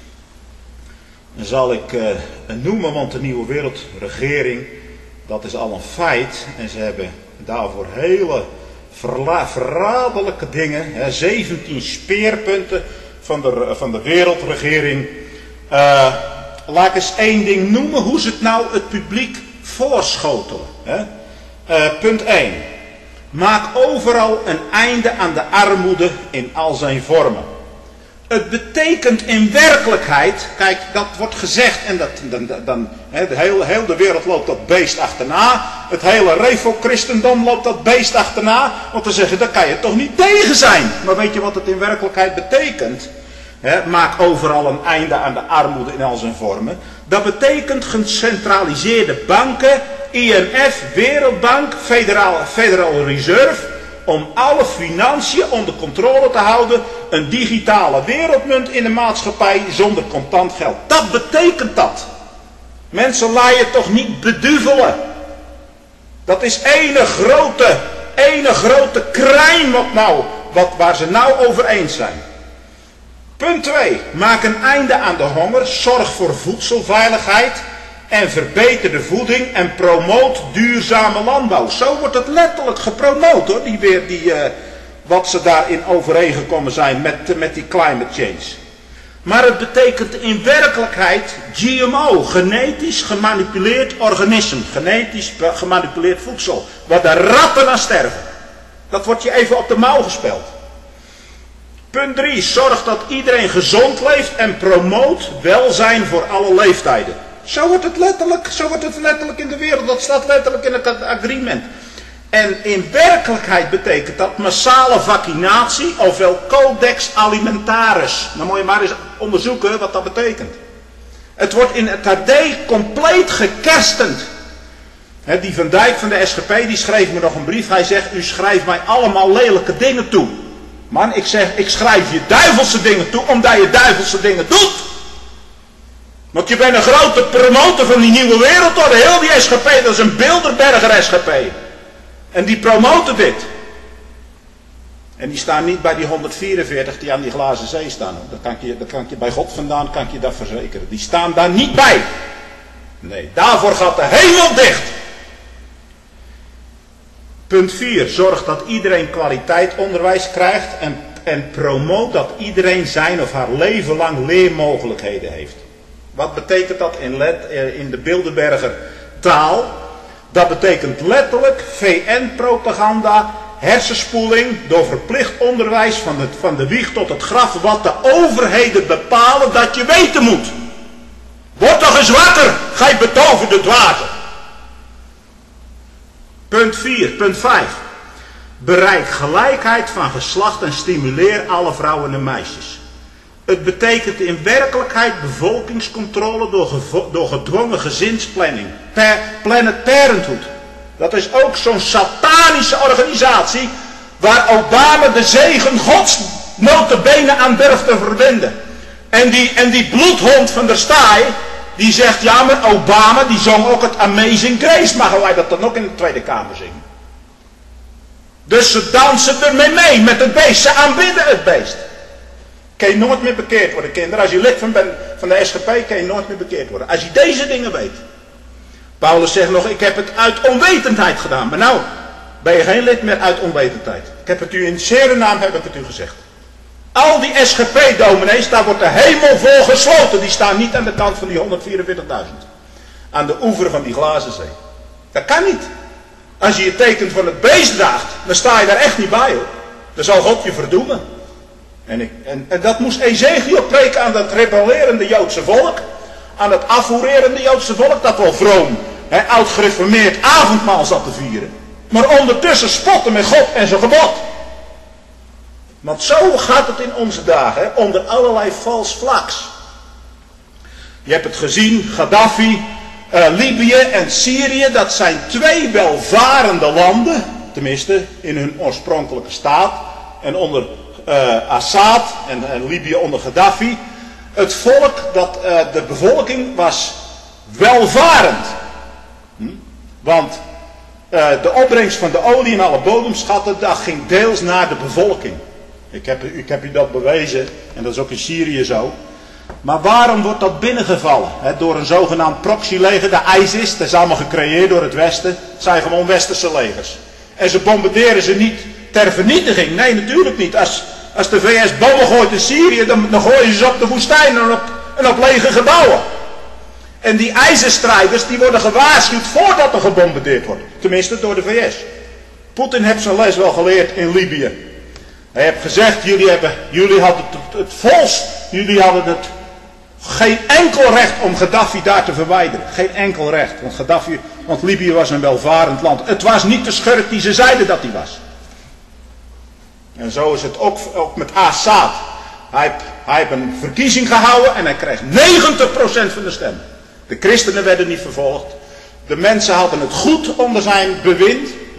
zal ik uh, noemen, want de nieuwe wereldregering, dat is al een feit. En ze hebben daarvoor hele verla- verraderlijke dingen, hè, zeventien speerpunten van de, van de wereldregering. Uh, laat ik eens één ding noemen, hoe ze het nou het publiek voorschotelen. Hè? Uh, punt één. Maak overal een einde aan de armoede in al zijn vormen. Het betekent in werkelijkheid, kijk, dat wordt gezegd en dat, dan, dan, he, de hele, heel de wereld loopt dat beest achterna. Het hele revo-christendom loopt dat beest achterna. Want dan zeggen, daar kan je toch niet tegen zijn. Maar weet je wat het in werkelijkheid betekent? He, maak overal een einde aan de armoede in al zijn vormen. Dat betekent gecentraliseerde banken, I M F, Wereldbank, Federal, Federal Reserve, om alle financiën onder controle te houden, een digitale wereldmunt in de maatschappij zonder contant geld. Dat betekent dat. Mensen laat je toch niet beduvelen. Dat is ene grote, ene grote crime wat nou, wat, waar ze nou over eens zijn. Punt twee. Maak een einde aan de honger, zorg voor voedselveiligheid en verbeter de voeding en promoot duurzame landbouw. Zo wordt het letterlijk gepromoot hoor, die weer die, uh, wat ze daarin overeengekomen zijn met, met die climate change. Maar het betekent in werkelijkheid G M O, genetisch gemanipuleerd organisme, genetisch gemanipuleerd voedsel, waar de ratten aan sterven. Dat wordt je even op de mouw gespeeld. Punt drie. Zorg dat iedereen gezond leeft en promoot welzijn voor alle leeftijden. Zo wordt het letterlijk, zo wordt het letterlijk in de wereld. Dat staat letterlijk in het agreement. En in werkelijkheid betekent dat massale vaccinatie, ofwel codex alimentaris. Dan moet je maar eens onderzoeken wat dat betekent. Het wordt in het H D compleet gekerstend. He, die Van Dijk van de S G P die schreef me nog een brief. Hij zegt, u schrijft mij allemaal lelijke dingen toe. Man, ik zeg, ik schrijf je duivelse dingen toe, omdat je duivelse dingen doet. Want je bent een grote promotor van die nieuwe wereldorde. Heel die S G P, dat is een Bilderberger S G P. En die promoten dit. En die staan niet bij die honderdvierenveertig die aan die glazen zee staan. Dat kan je, dat kan je bij God vandaan kan je dat verzekeren. Die staan daar niet bij. Nee, daarvoor gaat de hemel dicht. Punt vier. Zorg dat iedereen kwaliteit onderwijs krijgt en, en promoot dat iedereen zijn of haar leven lang leermogelijkheden heeft. Wat betekent dat in, let, in de Bilderberger taal? Dat betekent letterlijk V N-propaganda, hersenspoeling door verplicht onderwijs van, het, van de wieg tot het graf, wat de overheden bepalen dat je weten moet. Word toch eens wakker, gij betoverde dwazen. Punt vier, punt vijf. Bereik gelijkheid van geslacht en stimuleer alle vrouwen en meisjes. Het betekent in werkelijkheid bevolkingscontrole door, gevo- door gedwongen gezinsplanning. Per Planet Parenthood. Dat is ook zo'n satanische organisatie waar Obama de zegen Gods notabene aan durft te verbinden. En die, en die bloedhond van der Staaij, die zegt, ja maar Obama die zong ook het Amazing Grace. Mogen wij dat dan ook in de Tweede Kamer zingen? Dus ze dansen ermee mee met het beest. Ze aanbidden het beest. Kan je nooit meer bekeerd worden, kinderen. Als je lid van, ben, van de S G P, kan je nooit meer bekeerd worden. Als je deze dingen weet. Paulus zegt nog, ik heb het uit onwetendheid gedaan. Maar nou, ben je geen lid meer uit onwetendheid. Ik heb het u in zere naam, heb ik het u gezegd. Al die S G P-dominees, daar wordt de hemel voor gesloten. Die staan niet aan de kant van die honderdvierenveertigduizend. Aan de oever van die glazen zee. Dat kan niet. Als je je teken van het beest draagt, dan sta je daar echt niet bij hoor. Dan zal God je verdoemen. En, ik, en, en dat moest Ezekiel preken aan dat rebellerende Joodse volk. Aan het afvoererende Joodse volk, dat wel vroom, he, oud-gereformeerd avondmaal zat te vieren. Maar ondertussen spotten met God en zijn gebod. Want zo gaat het in onze dagen, he, onder allerlei vals vlaks. Je hebt het gezien, Gaddafi, uh, Libië en Syrië, dat zijn twee welvarende landen, tenminste in hun oorspronkelijke staat. En onder uh, Assad en, en Libië onder Gaddafi. Het volk, dat, uh, de bevolking was welvarend. Hm? Want uh, de opbrengst van de olie en alle bodemschatten, dat ging deels naar de bevolking. Ik heb, ik heb u dat bewezen en dat is ook in Syrië zo. Maar waarom wordt dat binnengevallen? He, door een zogenaamd proxyleger, de ISIS, dat is allemaal gecreëerd door het Westen. Het zijn gewoon westerse legers. En ze bombarderen ze niet ter vernietiging. Nee, natuurlijk niet. Als, als de V S bommen gooit in Syrië, dan, dan gooien ze ze op de woestijn en op, en op lege gebouwen. En die ISIS-strijders, die worden gewaarschuwd voordat er gebombardeerd wordt. Tenminste door de V S. Poetin heeft zijn les wel geleerd in Libië. Hij heeft gezegd, jullie, hebben, jullie hadden het, het volst, jullie hadden het geen enkel recht om Gaddafi daar te verwijderen. Geen enkel recht, want, Gaddafi, want Libië was een welvarend land. Het was niet de schurk die ze zeiden dat hij was. En zo is het ook, ook met Assad. Hij, hij heeft een verkiezing gehouden en hij kreeg negentig procent van de stemmen. De christenen werden niet vervolgd. De mensen hadden het goed onder zijn bewind. Hm?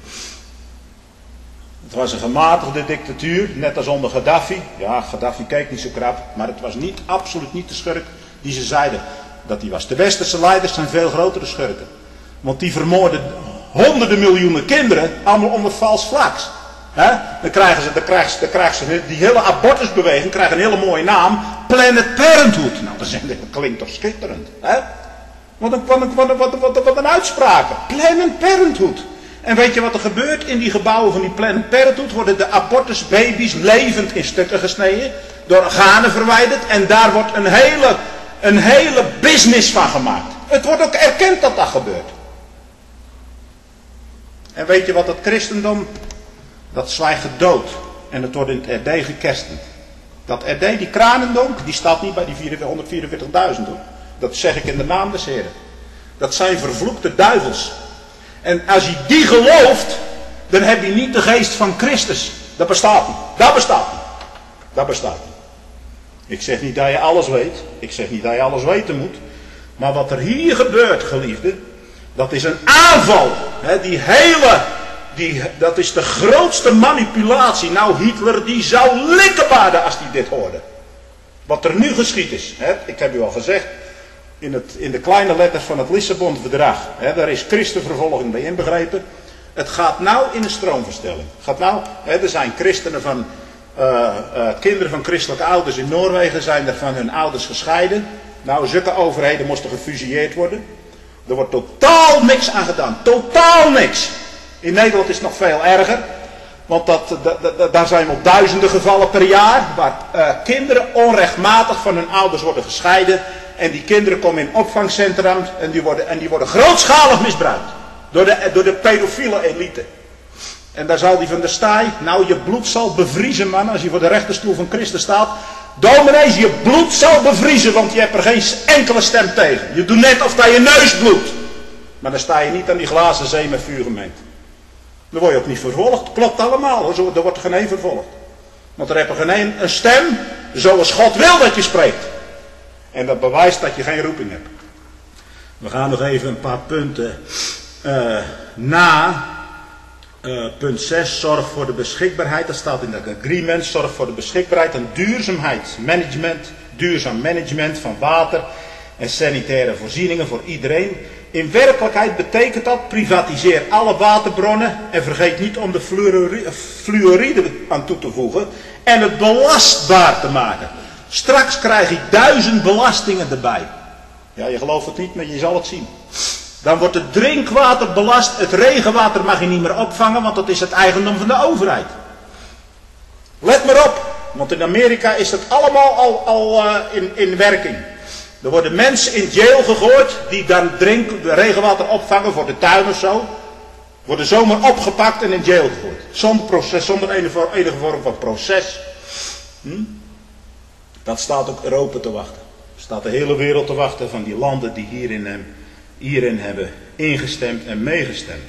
Het was een gematigde dictatuur, net als onder Gaddafi. Ja, Gaddafi keek niet zo krap, maar het was niet, absoluut niet de schurk die ze zeiden dat hij was. De westerse leiders zijn veel grotere schurken. Want die vermoorden honderden miljoenen kinderen, allemaal onder vals vlaks. He? Dan krijgen ze, dan krijgen ze, dan krijgen ze, die hele abortusbeweging krijgt een hele mooie naam, Planet Parenthood. Nou, dat, dat klinkt toch schitterend. Hè? Wat, een, wat, een, wat, een, wat, een, wat, een, wat een uitspraken. Planet Parenthood. En weet je wat er gebeurt in die gebouwen van die Planet Parenthood? Worden de abortusbaby's levend in stukken gesneden, door organen verwijderd en daar wordt een hele, een hele business van gemaakt. Het wordt ook erkend dat dat gebeurt. En weet je wat het christendom, dat zwijgt dood en het wordt in het R D gekerstend. Dat R D, die kranendonk, die staat niet bij die honderdvierenveertigduizend hoor. Dat zeg ik in de naam des Heren. Dat zijn vervloekte duivels. En als je die gelooft, dan heb je niet de geest van Christus. Dat bestaat niet. Dat bestaat niet. Dat bestaat niet. Ik zeg niet dat je alles weet. Ik zeg niet dat je alles weten moet. Maar wat er hier gebeurt, geliefde, dat is een aanval. He, die hele, die, dat is de grootste manipulatie. Nou, Hitler, die zou likkenbaarden als hij dit hoorde. Wat er nu geschied is. He, ik heb u al gezegd. In, het, in de kleine letters van het Lissabon-verdrag. Hè, daar is christenvervolging bij inbegrepen. Het gaat nou in een stroomverstelling. Het gaat nou, hè, er zijn christenen van, uh, uh, kinderen van christelijke ouders in Noorwegen zijn er van hun ouders gescheiden. Nou, zulke overheden moesten gefusilleerd worden. Er wordt totaal niks aan gedaan. Totaal niks. In Nederland is het nog veel erger. Want dat, dat, dat, daar zijn wel duizenden gevallen per jaar. Waar uh, kinderen onrechtmatig van hun ouders worden gescheiden. En die kinderen komen in opvangcentra en die worden, en die worden grootschalig misbruikt. Door de, door de pedofiele elite. En daar zal die van der Staaij, nou je bloed zal bevriezen man, als je voor de rechterstoel van Christus staat. Dominees, je bloed zal bevriezen, want je hebt er geen enkele stem tegen. Je doet net of dat je neus bloedt. Maar dan sta je niet aan die glazen zee met vuur gemengd. Dan word je ook niet vervolgd. Klopt allemaal hoor, er wordt er geen één vervolgd. Want er heb er geen één een stem, zoals God wil dat je spreekt. En dat bewijst dat je geen roeping hebt. We gaan nog even een paar punten uh, na. Uh, punt zes, zorg voor de beschikbaarheid. Dat staat in het agreement. Zorg voor de beschikbaarheid en duurzaamheid. Management, duurzaam management van water en sanitaire voorzieningen voor iedereen. In werkelijkheid betekent dat privatiseer alle waterbronnen en vergeet niet om de fluoride, fluoride aan toe te voegen en het belastbaar te maken. Straks krijg ik duizend belastingen erbij. Ja, je gelooft het niet, maar je zal het zien. Dan wordt het drinkwater belast. Het regenwater mag je niet meer opvangen, want dat is het eigendom van de overheid. Let maar op, want in Amerika is dat allemaal al, al uh, in, in werking. Er worden mensen in jail gegooid die dan drink, regenwater opvangen voor de tuin of zo. Worden zomaar opgepakt en in jail gegooid. Zonder proces, zonder enige, enige vorm van proces. Hm? Dat staat ook Europa te wachten. Staat de hele wereld te wachten van die landen die hierin, hierin hebben ingestemd en meegestemd.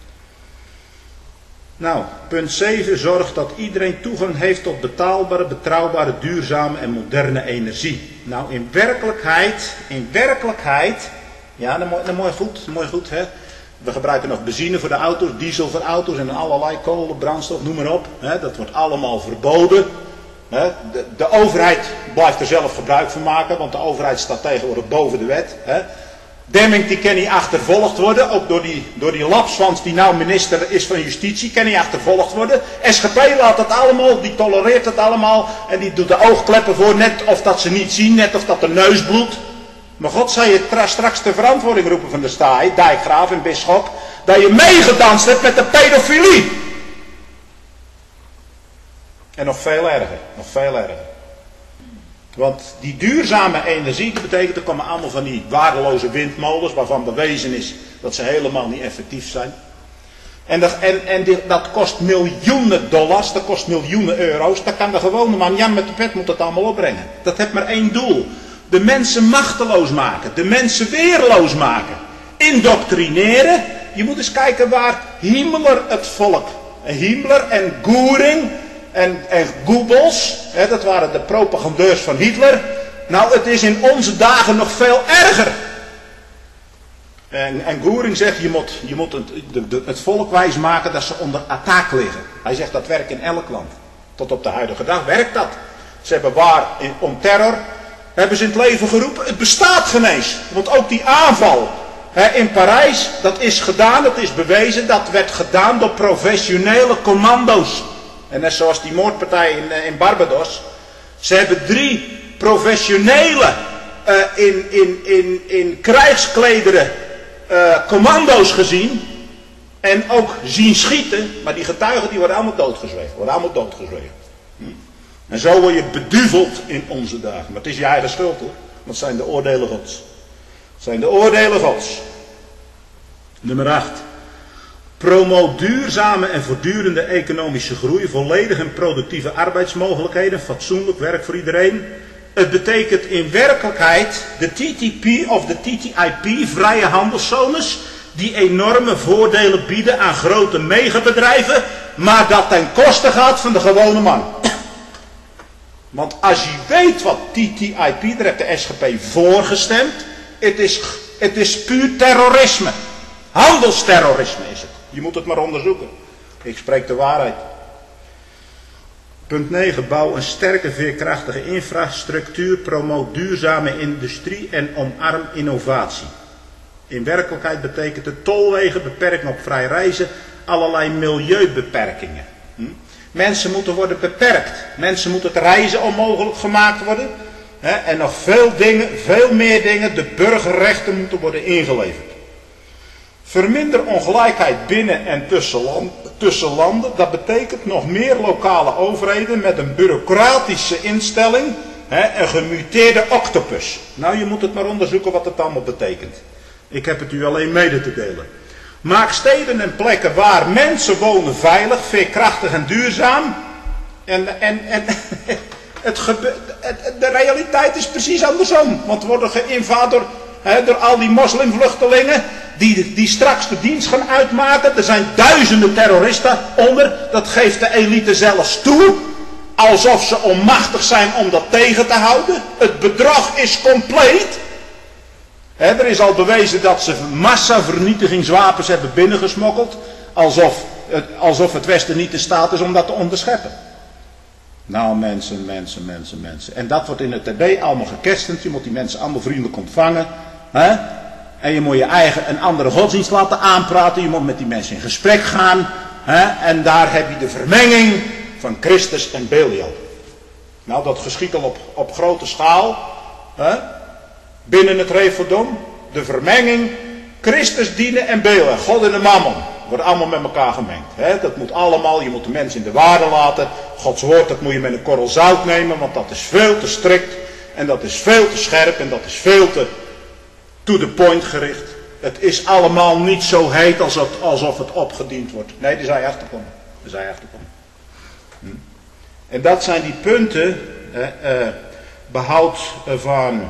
Nou, punt zeven. Zorg dat iedereen toegang heeft tot betaalbare, betrouwbare, duurzame en moderne energie. Nou, in werkelijkheid, in werkelijkheid Ja, dat mooi, dat mooi goed, mooi goed hè. We gebruiken nog benzine voor de auto's, diesel voor auto's en allerlei kolen, brandstof, noem maar op. Hè. Dat wordt allemaal verboden. Hè. De, de overheid blijft er zelf gebruik van maken, want de overheid staat tegenwoordig boven de wet. Hè. Demming die kan niet achtervolgd worden, ook door die, door die lapswans die nou minister is van Justitie, kan niet achtervolgd worden. S G P laat dat allemaal, die tolereert het allemaal en die doet de oogkleppen voor, net of dat ze niet zien, net of dat de neus bloedt. Maar God zal je straks de verantwoording roepen van de staai, dijkgraaf en bisschop, dat je meegedanst hebt met de pedofilie. En nog veel erger, nog veel erger. Want die duurzame energie, dat betekent, er komen allemaal van die waardeloze windmolens, waarvan bewezen is dat ze helemaal niet effectief zijn. En, dat, en, en die, dat kost miljoenen dollars, dat kost miljoenen euro's, dat kan de gewone man, Jan met de pet moet dat allemaal opbrengen. Dat heeft maar één doel. De mensen machteloos maken, de mensen weerloos maken. Indoctrineren. Je moet eens kijken waar Himmler het volk, Himmler en Göring en, en Goebbels, hè, dat waren de propagandeurs van Hitler. Nou, het is in onze dagen nog veel erger. En, en Göring zegt, je moet, je moet het, de, de, het volk wijsmaken dat ze onder attack liggen. Hij zegt, dat werkt in elk land. Tot op de huidige dag werkt dat. Ze hebben waar in, om terror, hebben ze in het leven geroepen. Het bestaat geen eens. Want ook die aanval hè, in Parijs, dat is gedaan, dat is bewezen, dat werd gedaan door professionele commando's. En net zoals die moordpartij in, in Barbados. Ze hebben drie professionele uh, in, in, in, in krijgsklederen uh, commando's gezien. En ook zien schieten. Maar die getuigen die worden allemaal doodgezwegen. Worden allemaal doodgezwegen. Hm? En zo word je beduveld in onze dagen. Maar het is je eigen schuld hoor. Want het zijn de oordelen Gods. Het zijn de oordelen Gods. Nummer acht. Promoot duurzame en voortdurende economische groei, volledige en productieve arbeidsmogelijkheden, fatsoenlijk werk voor iedereen. Het betekent in werkelijkheid de T T P of de T T I P, vrije handelszones, die enorme voordelen bieden aan grote megabedrijven, maar dat ten koste gaat van de gewone man. Want als je weet wat T T I P, daar heeft de S G P voor gestemd, het is, het is puur terrorisme. Handelsterrorisme is het. Je moet het maar onderzoeken. Ik spreek de waarheid. Punt negen. Bouw een sterke, veerkrachtige infrastructuur. Promoot duurzame industrie en omarm innovatie. In werkelijkheid betekent het tolwegen, beperking op vrij reizen, allerlei milieubeperkingen. Hm? Mensen moeten worden beperkt. Mensen moeten het reizen onmogelijk gemaakt worden. Hè? En nog veel dingen, veel meer dingen, de burgerrechten moeten worden ingeleverd. Verminder ongelijkheid binnen en tussen, land, tussen landen. Dat betekent nog meer lokale overheden met een bureaucratische instelling. Hè, een gemuteerde octopus. Nou, je moet het maar onderzoeken wat het allemaal betekent. Ik heb het u alleen mede te delen. Maak steden en plekken waar mensen wonen veilig, veerkrachtig en duurzaam. En, en, en het gebe- het, de realiteit is precies andersom. Want we worden geïnvadeerd door, hè, door al die moslimvluchtelingen. Die, die straks de dienst gaan uitmaken. Er zijn duizenden terroristen onder. Dat geeft de elite zelfs toe. Alsof ze onmachtig zijn om dat tegen te houden. Het bedrog is compleet. He, er is al bewezen dat ze massavernietigingswapens hebben binnengesmokkeld. Alsof het, alsof het Westen niet in staat is om dat te onderscheppen. Nou mensen, mensen, mensen, mensen. En dat wordt in het T B allemaal gekerstend. Je moet die mensen allemaal vriendelijk ontvangen. He? En je moet je eigen een andere godsdienst laten aanpraten. Je moet met die mensen in gesprek gaan. Hè? En daar heb je de vermenging van Christus en Belial. Nou, dat geschiet al op, op grote schaal. Hè? Binnen het Refordom. De vermenging. Christus dienen en Belial. God en de mammon. Worden allemaal met elkaar gemengd. Hè? Dat moet allemaal. Je moet de mensen in de waarde laten. Gods woord, dat moet je met een korrel zout nemen. Want dat is veel te strikt. En dat is veel te scherp. En dat is veel te... to the point gericht. Het is allemaal niet zo heet alsof, alsof het opgediend wordt. Nee, daar zou je achterkomen. Daar zou je achterkomen. Hm. En dat zijn die punten. Eh, eh, behoud van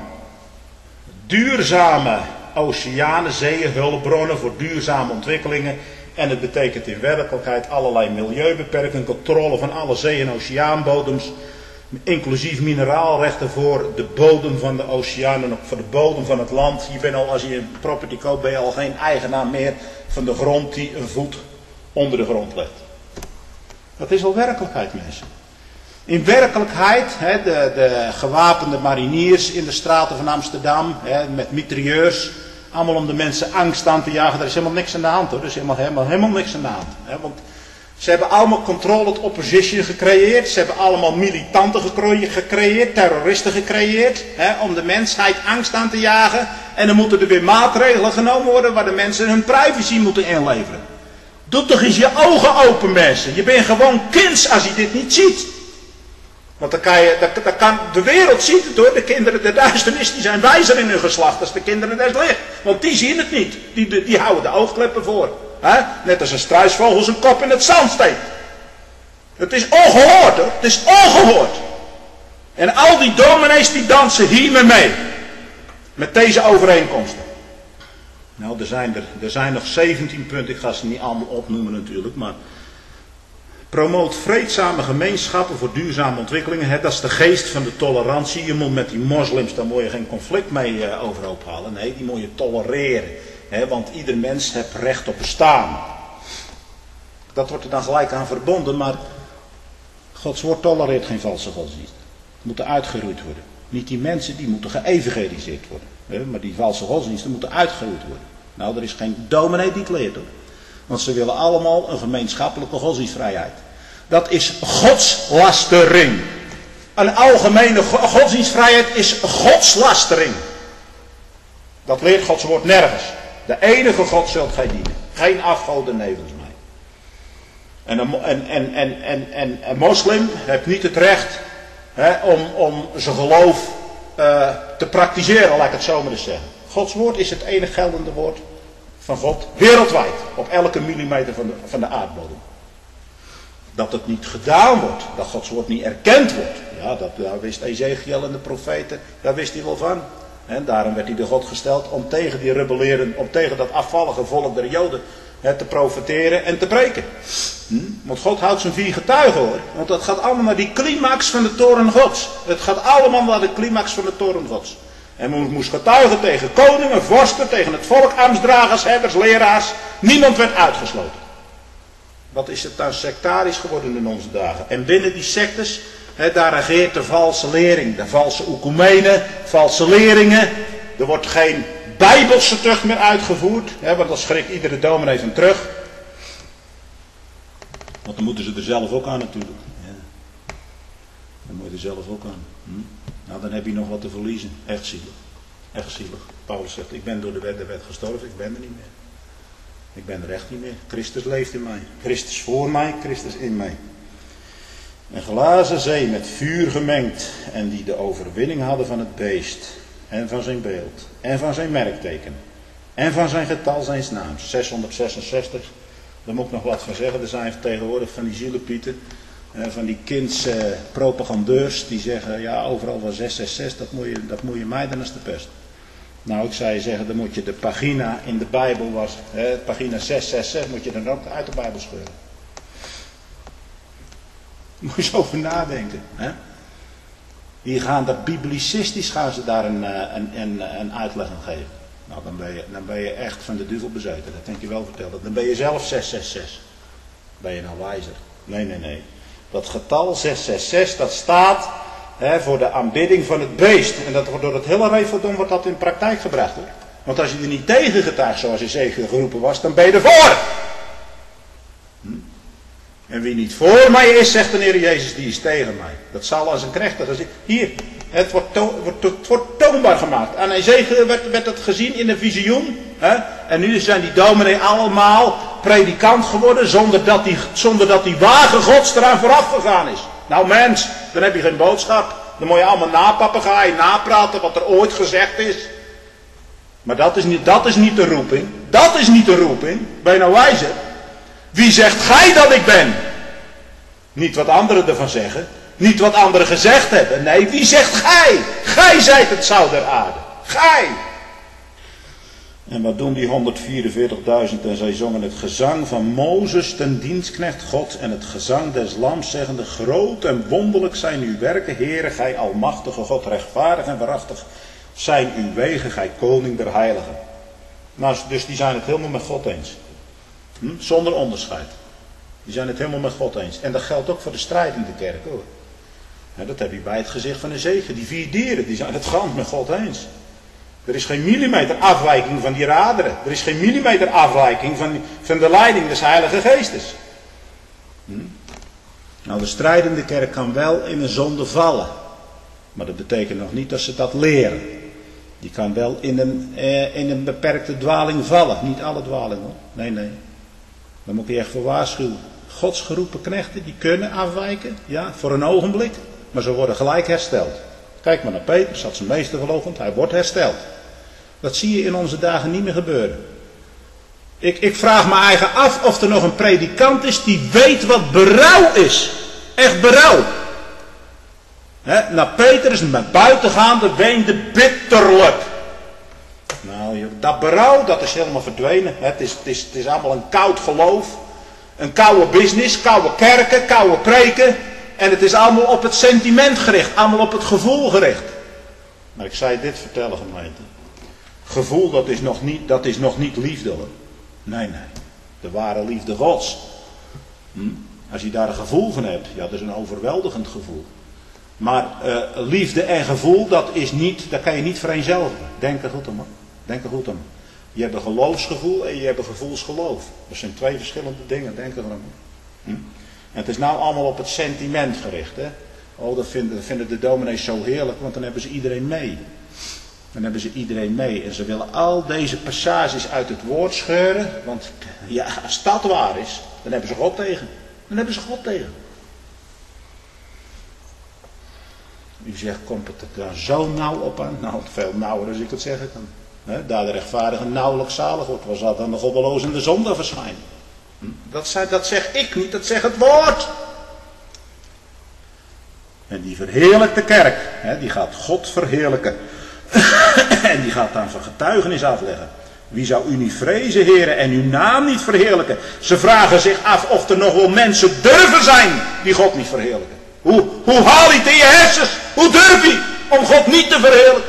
duurzame oceanen, zeeën, hulpbronnen voor duurzame ontwikkelingen. En het betekent in werkelijkheid allerlei milieubeperkingen, controle van alle zee- en oceaanbodems. inclusief mineraalrechten voor de bodem van de oceaan en voor de bodem van het land. Je bent al, als je een property koopt, ben je al geen eigenaar meer van de grond die een voet onder de grond legt. Dat is al werkelijkheid, mensen. In werkelijkheid, hè, de, de gewapende mariniers in de straten van Amsterdam, hè, met mitrailleurs, allemaal om de mensen angst aan te jagen. Daar is helemaal niks aan de hand hoor. Er is helemaal, helemaal, helemaal niks aan de hand. Hè, want ze hebben allemaal controlled opposition gecreëerd. Ze hebben allemaal militanten gecreëerd, terroristen gecreëerd. Hè, om de mensheid angst aan te jagen. En dan moeten er weer maatregelen genomen worden waar de mensen hun privacy moeten inleveren. Doe toch eens je ogen open, mensen. Je bent gewoon kinds als je dit niet ziet. Want dan kan je, dan, dan kan, de wereld ziet het hoor. De kinderen der duisternis die zijn wijzer in hun geslacht als de kinderen des licht. Want die zien het niet. Die, die, die houden de oogkleppen voor. He? Net als een struisvogel zijn kop in het zand steekt. Het is ongehoord hoor. Het is ongehoord. En al die dominees die dansen hiermee mee. Met deze overeenkomsten. Nou, er zijn, er, er zijn nog zeventien punten. Ik ga ze niet allemaal opnoemen natuurlijk. Maar promoot vreedzame gemeenschappen voor duurzame ontwikkelingen. He, dat is de geest van de tolerantie. Je moet met die moslims, daar moet je geen conflict mee uh, overhoop halen. Nee, die moet je tolereren. He, want ieder mens heeft recht op bestaan. Dat wordt er dan gelijk aan verbonden. Maar Gods woord tolereert geen valse godsdienst. Moeten uitgeroeid worden. Niet die mensen, die moeten geëvangeliseerd worden. He, maar die valse godsdiensten moeten uitgeroeid worden. Nou, er is geen dominee die het leert hoor. Want ze willen allemaal een gemeenschappelijke godsdienstvrijheid. Dat is godslastering. Een algemene godsdienstvrijheid is godslastering. Dat leert Gods woord nergens. De enige God zult gij dienen. Geen afgoden nevens mij. En een, en, en, en, en, en een moslim heeft niet het recht hè, om, om zijn geloof uh, te praktiseren, laat ik het zo maar eens zeggen. Gods woord is het enige geldende woord van God wereldwijd. Op elke millimeter van de, van de aardbodem. Dat het niet gedaan wordt. Dat Gods woord niet erkend wordt. Ja, dat, daar wist Ezekiel en de profeten. Daar wist hij wel van. En daarom werd hij de God gesteld om tegen die rebelleren, om tegen dat afvallige volk der Joden hè, te profeteren en te preken. Hm? Want God houdt zijn vier getuigen hoor. Want dat gaat allemaal naar die climax van de toren Gods. Het gaat allemaal naar de climax van de toren Gods. En men moest getuigen tegen koningen, vorsten, tegen het volk, ambtsdragers, herders, leraars. Niemand werd uitgesloten. Wat is het dan sectarisch geworden in onze dagen? En binnen die sectes, he, daar regeert de valse lering, de valse oekumenen, valse leringen. Er wordt geen bijbelse tucht meer uitgevoerd, he, want dan schrikt iedere dominee van terug. Want dan moeten ze er zelf ook aan natuurlijk. Ja. Dan moet je er zelf ook aan. Hm? Nou, dan heb je nog wat te verliezen. Echt zielig. Echt zielig. Paulus zegt, ik ben door de wet der wet gestorven, ik ben er niet meer. Ik ben er echt niet meer. Christus leeft in mij. Christus voor mij, Christus in mij. Een glazen zee met vuur gemengd. En die de overwinning hadden van het beest. En van zijn beeld. En van zijn merkteken. En van zijn getal zijns naams. zeshonderdzesenzestig. Daar moet ik nog wat van zeggen. Er zijn tegenwoordig van die zielepieten. Van die kindse propagandeurs. Die zeggen, ja overal van zes zes zes. Dat moet je, dat moet je mijden als de pest. Nou, ik zou je zeggen, dan moet je de pagina in de Bijbel was, hè, pagina zes zes zes, moet je dan ook uit de Bijbel scheuren. Moet je eens over nadenken. Hè? Die gaan daar biblicistisch gaan ze daar een, een, een, een uitleg aan geven. Nou, dan ben, je, dan ben je echt van de duivel bezeten, dat kan ik je wel vertellen. Dan ben je zelf zes zes zes. Ben je nou wijzer? Nee, nee, nee. Dat getal zes zes zes, dat staat He, voor de aanbidding van het beest. En dat wordt door het hele reveldom wordt dat in praktijk gebracht hoor. Want als je er niet tegen getuigt zoals Ezekiel geroepen was, dan ben je ervoor. Hm? En wie niet voor mij is, zegt de Heer Jezus, die is tegen mij. Dat zal als een knecht. Hier, het wordt, to, wordt, het wordt toonbaar gemaakt. Aan Ezekiel werd, werd het gezien in een visioen. He? En nu zijn die dominee allemaal predikant geworden zonder dat die, zonder dat die wagen Gods eraan vooraf gegaan is. Nou mens, dan heb je geen boodschap. Dan moet je allemaal napapagaaien, napraten wat er ooit gezegd is. Maar dat is niet, dat is niet de roeping. Dat is niet de roeping. Ben je nou wijzer? Wie zegt gij dat ik ben? Niet wat anderen ervan zeggen. Niet wat anderen gezegd hebben. Nee, wie zegt gij? Gij zijt het zout der aarde. Gij. En wat doen die honderdvierenveertigduizend? En zij zongen het gezang van Mozes, ten dienstknecht God, en het gezang des lams, zeggende: groot en wonderlijk zijn uw werken, Heere, gij almachtige God, rechtvaardig en waarachtig zijn uw wegen, gij koning der heiligen. Nou, dus die zijn het helemaal met God eens. Hm? Zonder onderscheid. Die zijn het helemaal met God eens. En dat geldt ook voor de strijd in de kerk, hoor. Ja, dat heb je bij het gezicht van Ezechiel. Die vier dieren, die zijn het gans met God eens. Er is geen millimeter afwijking van die raderen. Er is geen millimeter afwijking van, van de leiding des Heilige Geestes. Hm? Nou, de strijdende kerk kan wel in een zonde vallen. Maar dat betekent nog niet dat ze dat leren. Die kan wel in een, eh, in een beperkte dwaling vallen. Niet alle dwalingen, hoor. Nee, nee. Daar moet je echt voor waarschuwen. Gods geroepen knechten, die kunnen afwijken. Ja, voor een ogenblik. Maar ze worden gelijk hersteld. Kijk maar naar Petrus, had zijn meester geloofd. Hij wordt hersteld. Dat zie je in onze dagen niet meer gebeuren. Ik, ik vraag me eigen af of er nog een predikant is die weet wat berouw is. Echt berouw. He, naar Petrus met buitengaande weende bitterlijk. Nou, dat berouw, dat is helemaal verdwenen. Het is, het is, het is allemaal een koud geloof. Een koude business, koude kerken, koude preken. En het is allemaal op het sentiment gericht. Allemaal op het gevoel gericht. Maar ik zei dit vertellen, gemeente. Gevoel, dat is nog niet, dat is nog niet liefde, hoor. Nee, nee. De ware liefde Gods. Hm? Als je daar een gevoel van hebt, ja, dat is een overweldigend gevoel. Maar uh, liefde en gevoel, dat is niet, dat kan je niet vereenzelvigen. Denk er goed om. Denk er goed om. Je hebt een geloofsgevoel en je hebt een gevoelsgeloof. Dat zijn twee verschillende dingen, denk erom. Hm? En het is nou allemaal op het sentiment gericht. Hè? Oh, dat vinden, dat vinden de dominees zo heerlijk, want dan hebben ze iedereen mee. Dan hebben ze iedereen mee. En ze willen al deze passages uit het woord scheuren. Want ja, als dat waar is, dan hebben ze God tegen. Dan hebben ze God tegen. U zegt, komt het er dan zo nauw op aan? Nou, veel nauwer als ik het zeggen kan. He, daar de rechtvaardige nauwelijks zalig wordt, was dat dan de goddeloos in de zonde verschijnen. Hm? Dat, zei, dat zeg ik niet, dat zegt het woord. En die verheerlijkt de kerk. He, die gaat God verheerlijken. En die gaat dan van getuigenis afleggen. Wie zou u niet vrezen, heren, en uw naam niet verheerlijken? Ze vragen zich af of er nog wel mensen durven zijn die God niet verheerlijken. Hoe, hoe haal je het in je hersens? Hoe durf je om God niet te verheerlijken?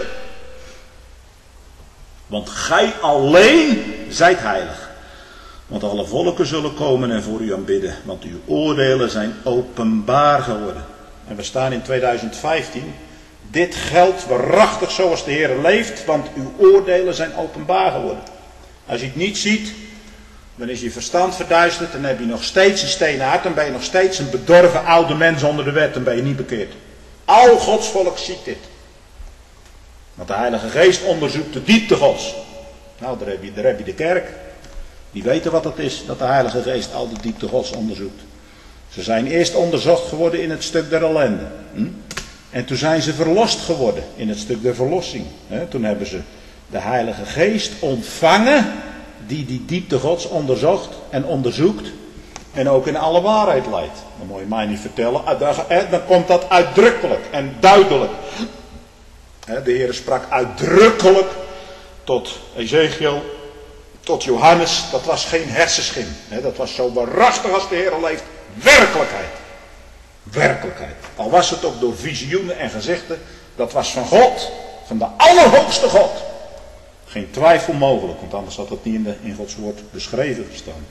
Want gij alleen zijt heilig. Want alle volken zullen komen en voor u aanbidden. Want uw oordelen zijn openbaar geworden. En we staan in tweeduizend vijftien. Dit geldt waarachtig zoals de Heer leeft. Want uw oordelen zijn openbaar geworden. Als je het niet ziet, dan is je verstand verduisterd. Dan heb je nog steeds een stenen hart. Dan ben je nog steeds een bedorven oude mens onder de wet. Dan ben je niet bekeerd. Al Gods volk ziet dit. Want de Heilige Geest onderzoekt de diepte Gods. Nou, daar heb je, daar heb je de kerk. Die weten wat het is, dat de Heilige Geest al de diepte Gods onderzoekt. Ze zijn eerst onderzocht geworden in het stuk der ellende. Hm? En toen zijn ze verlost geworden in het stuk der verlossing. He, toen hebben ze de Heilige Geest ontvangen, die die diepte Gods onderzocht en onderzoekt. En ook in alle waarheid leidt. Dan moet je mij niet vertellen. Dan komt dat uitdrukkelijk en duidelijk. De Heer sprak uitdrukkelijk tot Ezechiel, tot Johannes. Dat was geen hersenschim. Dat was zo waarachtig als de Heer leeft. Werkelijkheid. Werkelijkheid. Al was het ook door visioenen en gezichten. Dat was van God. Van de allerhoogste God. Geen twijfel mogelijk. Want anders had het niet in, de, in Gods woord beschreven gestaan.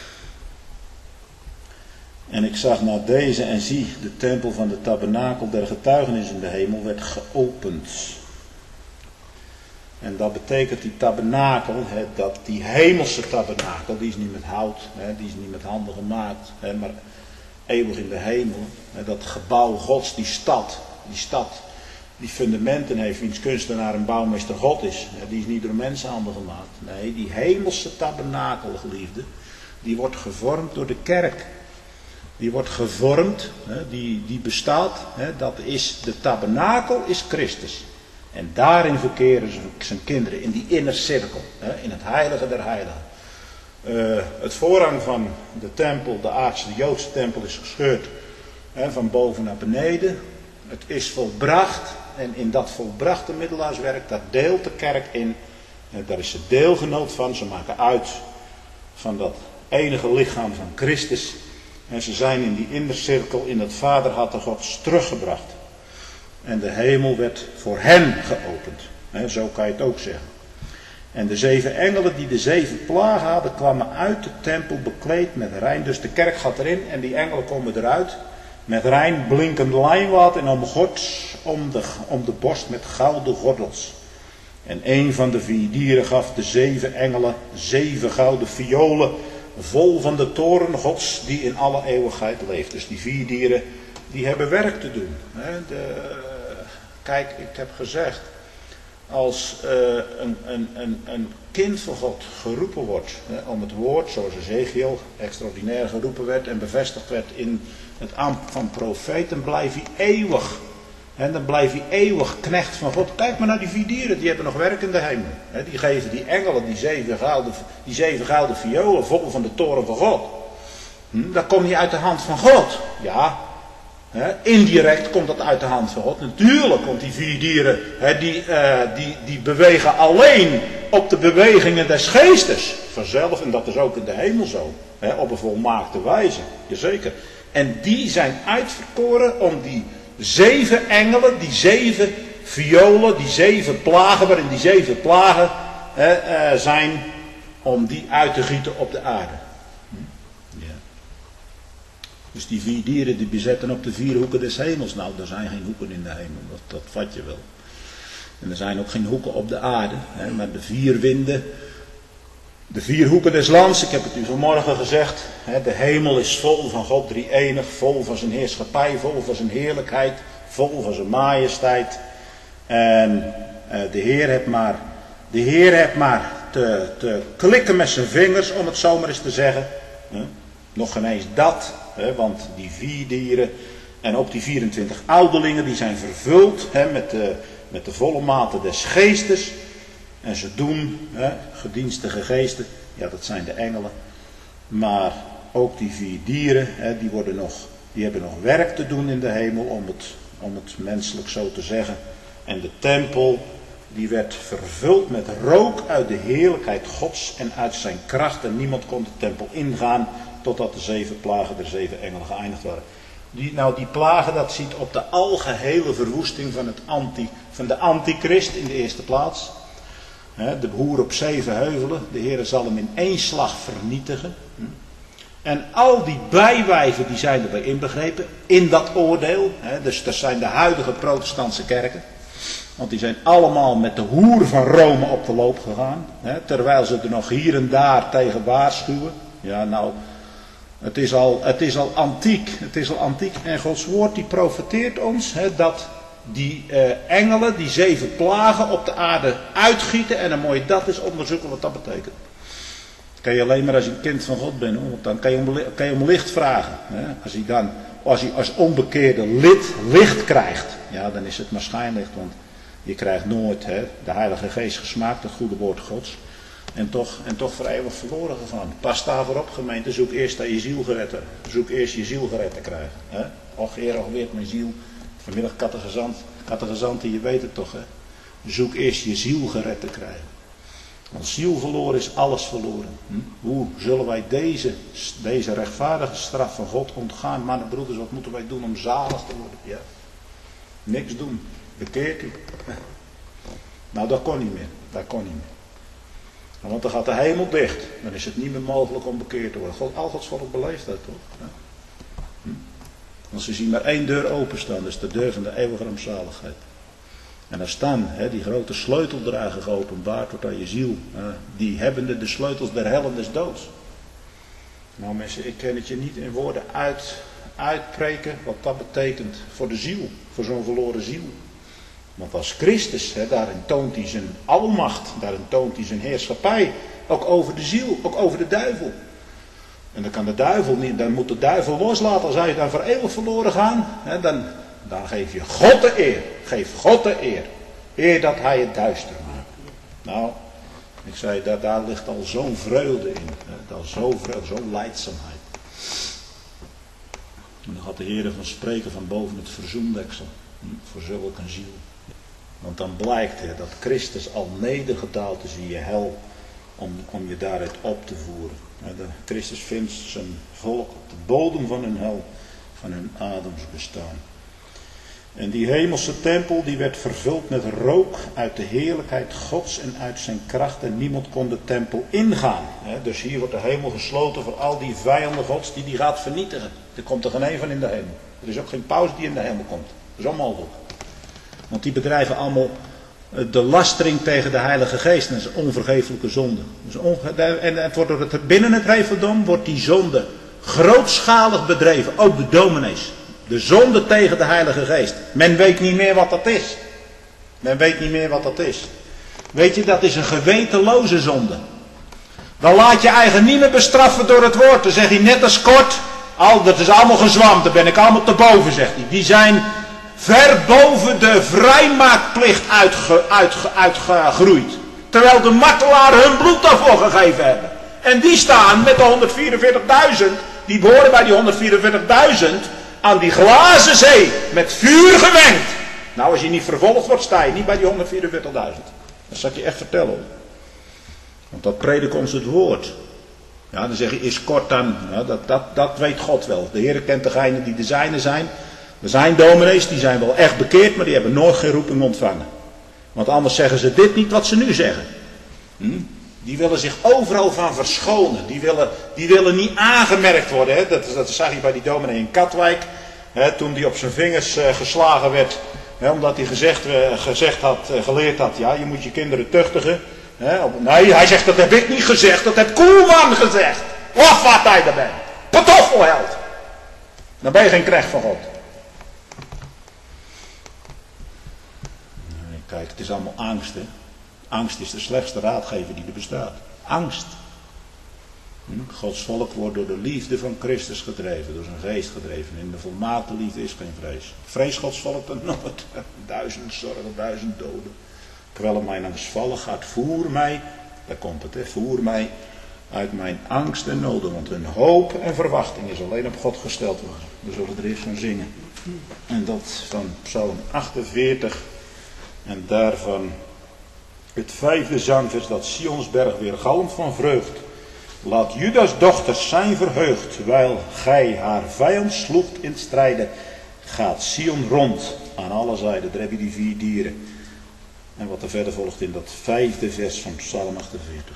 En ik zag naar deze en zie, de tempel van de tabernakel der getuigenis in de hemel werd geopend. En dat betekent die tabernakel, he, dat die hemelse tabernakel, die is niet met hout, he, die is niet met handen gemaakt, he, maar eeuwig in de hemel. He, dat gebouw Gods, die stad, die stad, die fundamenten heeft, wiens kunstenaar en bouwmeester God is. He, die is niet door mensenhanden gemaakt. Nee, die hemelse tabernakel, geliefde, die wordt gevormd door de kerk. Die wordt gevormd, die, die bestaat, dat is, de tabernakel is Christus. En daarin verkeren zijn kinderen, in die inner cirkel, in het heilige der heiligen. Uh, het voorhang van de tempel, de aardse, de Joodse tempel is gescheurd, van boven naar beneden. Het is volbracht en in dat volbrachte middelaarswerk, daar deelt de kerk in En daar is ze deelgenoot van. Ze maken uit van dat enige lichaam van Christus. En ze zijn in die innercirkel in het vaderhart Gods teruggebracht. En de hemel werd voor hen geopend. He, zo kan je het ook zeggen. En de zeven engelen die de zeven plagen hadden, kwamen uit de tempel bekleed met rein. Dus de kerk gaat erin en die engelen komen eruit. Met rein blinkend lijnwaad en omgord om de, om de borst met gouden gordels. En een van de vier dieren gaf de zeven engelen zeven gouden violen, vol van de toren Gods die in alle eeuwigheid leeft. Dus die vier dieren, die hebben werk te doen. De, kijk, ik heb gezegd, als uh, een, een, een, een kind van God geroepen wordt hè, om het woord, zoals Ezekiel extraordinair geroepen werd en bevestigd werd in het ambt van profeet, dan blijft hij eeuwig. En dan blijft hij eeuwig knecht van God. Kijk maar naar die vier dieren, die hebben nog werk in de hemel. He, die geven die engelen die zeven gouden, die zeven gouden violen vol van de toren van God. Hm, dat komt niet uit de hand van God. Ja, he, indirect komt dat uit de hand van God. Natuurlijk, want die vier dieren, he, die, uh, die, die bewegen alleen op de bewegingen des geestes. Vanzelf, en dat is ook in de hemel zo. He, op een volmaakte wijze. Jazeker. En die zijn uitverkoren om die zeven engelen, die zeven violen, die zeven plagen, waarin die zeven plagen eh, eh, zijn, om die uit te gieten op de aarde. Hm? Ja. Dus die vier dieren die bezetten op de vier hoeken des hemels. Nou, er zijn geen hoeken in de hemel, dat, dat vat je wel. En er zijn ook geen hoeken op de aarde, hè, maar de vier winden, de vier hoeken des lands, ik heb het u vanmorgen gezegd, hè, de hemel is vol van God drie-enig, vol van zijn heerschappij, vol van zijn heerlijkheid, vol van zijn majesteit. En eh, de Heer heeft maar, de Heer heeft maar te, te klikken met zijn vingers, om het zo maar eens te zeggen. Hè. Nog geen eens dat, hè, want die vier dieren en ook die vierentwintig ouderlingen, die zijn vervuld hè, met, de, met de volle mate des geestes. En ze doen, hè, gedienstige geesten, ja dat zijn de engelen. Maar ook die vier dieren, hè, die, worden nog, die hebben nog werk te doen in de hemel, om het, om het menselijk zo te zeggen. En de tempel, die werd vervuld met rook uit de heerlijkheid Gods en uit zijn kracht. En niemand kon de tempel ingaan, totdat de zeven plagen der zeven engelen geëindigd waren. Die, nou die plagen, dat ziet op de algehele verwoesting van, het anti, van de antichrist in de eerste plaats. De boer op zeven heuvelen. De Heer zal hem in één slag vernietigen. En al die bijwijven die zijn erbij inbegrepen. In dat oordeel. Dus dat zijn de huidige protestantse kerken. Want die zijn allemaal met de hoer van Rome op de loop gegaan. Terwijl ze er nog hier en daar tegen waarschuwen. Ja nou, het is al, het is al antiek. Het is al antiek. En Gods woord die profeteert ons dat die uh, engelen, die zeven plagen op de aarde uitgieten. En dan moet je dat eens onderzoeken wat dat betekent. Dat kan je alleen maar als je een kind van God bent. Hoor. Want dan kan je om, kan je om licht vragen. Hè? Als hij dan als hij als onbekeerde lid licht krijgt. Ja, dan is het maar schijnlicht. Want je krijgt nooit hè, de Heilige Geest gesmaakt, het goede woord Gods. En toch, en toch voor eeuwig verloren gegaan. Pas daarvoor op gemeente, zoek eerst dat je ziel gered te, zoek eerst je ziel gered te krijgen. Hè? Och Heer, och weert mijn ziel. Vanmiddag kattegezant, kattegezanten, je weet het toch hè. Zoek eerst je ziel gered te krijgen. Want ziel verloren is alles verloren. Hm? Hoe zullen wij deze, deze rechtvaardige straf van God ontgaan? Mannen, broeders, wat moeten wij doen om zalig te worden? Ja. Niks doen. Bekeert u. Nou, dat kon niet meer. Dat kon niet meer. Want dan gaat de hemel dicht. Dan is het niet meer mogelijk om bekeerd te worden. God, al Gods volk beleeft dat toch? Hm? Want ze zien maar één deur openstaan. Dat is de deur van de eeuwige rampzaligheid. En als dan hè, die grote sleuteldrager geopenbaard wordt aan je ziel. Hè, die hebbende de sleutels der hel en des doods. Nou mensen, ik kan het je niet in woorden uit, uitpreken wat dat betekent voor de ziel. Voor zo'n verloren ziel. Want als Christus, hè, daarin toont hij zijn almacht. Daarin toont hij zijn heerschappij. Ook over de ziel, ook over de duivel. En dan kan de duivel niet, dan moet de duivel loslaten. Als hij dan voor eeuwig verloren gaan, hè, dan, dan geef je God de eer. Geef God de eer. Eer dat hij het duister maakt. Nou, ik zei, daar, daar ligt al zo'n vreugde in. Hè, al zo'n vreugde, zo'n lijdzaamheid. En dan gaat de Heer van spreken van boven het verzoendeksel. Hm, voor zulk een ziel. Want dan blijkt hè, dat Christus al nedergedaald is in je hel om, om je daaruit op te voeren. De Christus vindt zijn volk op de bodem van hun hel, van hun ademsbestaan. En die hemelse tempel die werd vervuld met rook uit de heerlijkheid Gods en uit zijn kracht. En niemand kon de tempel ingaan. Dus hier wordt de hemel gesloten voor al die vijanden Gods die die gaat vernietigen. Er komt er geen een van in de hemel. Er is ook geen paus die in de hemel komt. Dat is onmogelijk. Want die bedrijven allemaal de lastering tegen de Heilige Geest. En dat is een onvergeeflijke zonde. Dus onge- en het wordt door het, binnen het heveldom wordt die zonde grootschalig bedreven. Ook de dominees. De zonde tegen de Heilige Geest. Men weet niet meer wat dat is. Men weet niet meer wat dat is. Weet je, dat is een gewetenloze zonde. Dan laat je eigen niet meer bestraffen door het woord. Dan zegt hij net als kort. Al, dat is allemaal gezwamd. Daar ben ik allemaal te boven, zegt hij. Die zijn ver boven de vrijmaakplicht uitge, uitge, uitgegroeid. Terwijl de martelaars hun bloed daarvoor gegeven hebben. En die staan met de honderdvierenveertigduizend. Die behoren bij die honderdvierenveertigduizend. Aan die glazen zee. Met vuur gemengd. Nou, als je niet vervolgd wordt, sta je niet bij die honderdvierenveertigduizend. Dat zal ik je echt vertellen. Want dat predikt ons het woord. Ja, dan zeg je, is kort dan. Ja, dat, dat, dat weet God wel. De Heer kent degenen die de zijnen zijn. Er zijn dominees, die zijn wel echt bekeerd, maar die hebben nooit geen roeping ontvangen. Want anders zeggen ze dit niet wat ze nu zeggen. Hm? Die willen zich overal van verschonen. Die willen, die willen niet aangemerkt worden. Hè? Dat, dat zag je bij die dominee in Katwijk. Hè? Toen die op zijn vingers uh, geslagen werd. Hè? Omdat hij gezegd, uh, gezegd had, uh, geleerd had. Ja, je moet je kinderen tuchtigen. Hè? Nee, hij zegt dat heb ik niet gezegd. Dat heeft Koelman gezegd. Wat wat hij erbij. Pantoffelheld. Dan ben je geen knecht van God. Nee, kijk, het is allemaal angst, hè. Angst is de slechtste raadgever die er bestaat. Angst. Hm? Gods volk wordt door de liefde van Christus gedreven. Door zijn geest gedreven. In de volmaakte liefde is geen vrees. Vrees Gods volk dan nooit. Duizend zorgen, duizend doden. Terwijl mij langs vallen gaat, voer mij. Daar komt het, hè. Voer mij uit mijn angst en noden. Want hun hoop en verwachting is alleen op God gesteld worden. We zullen er eerst van zingen. En dat van Psalm achtenveertig. En daarvan het vijfde zangvers dat Sionsberg weer galmt van vreugd. Laat Judas dochters zijn verheugd, wijl gij haar vijand sloegt in strijden. Gaat Sion rond aan alle zijden. Daar heb je die vier dieren. En wat er verder volgt in dat vijfde vers van Psalm achtenveertig.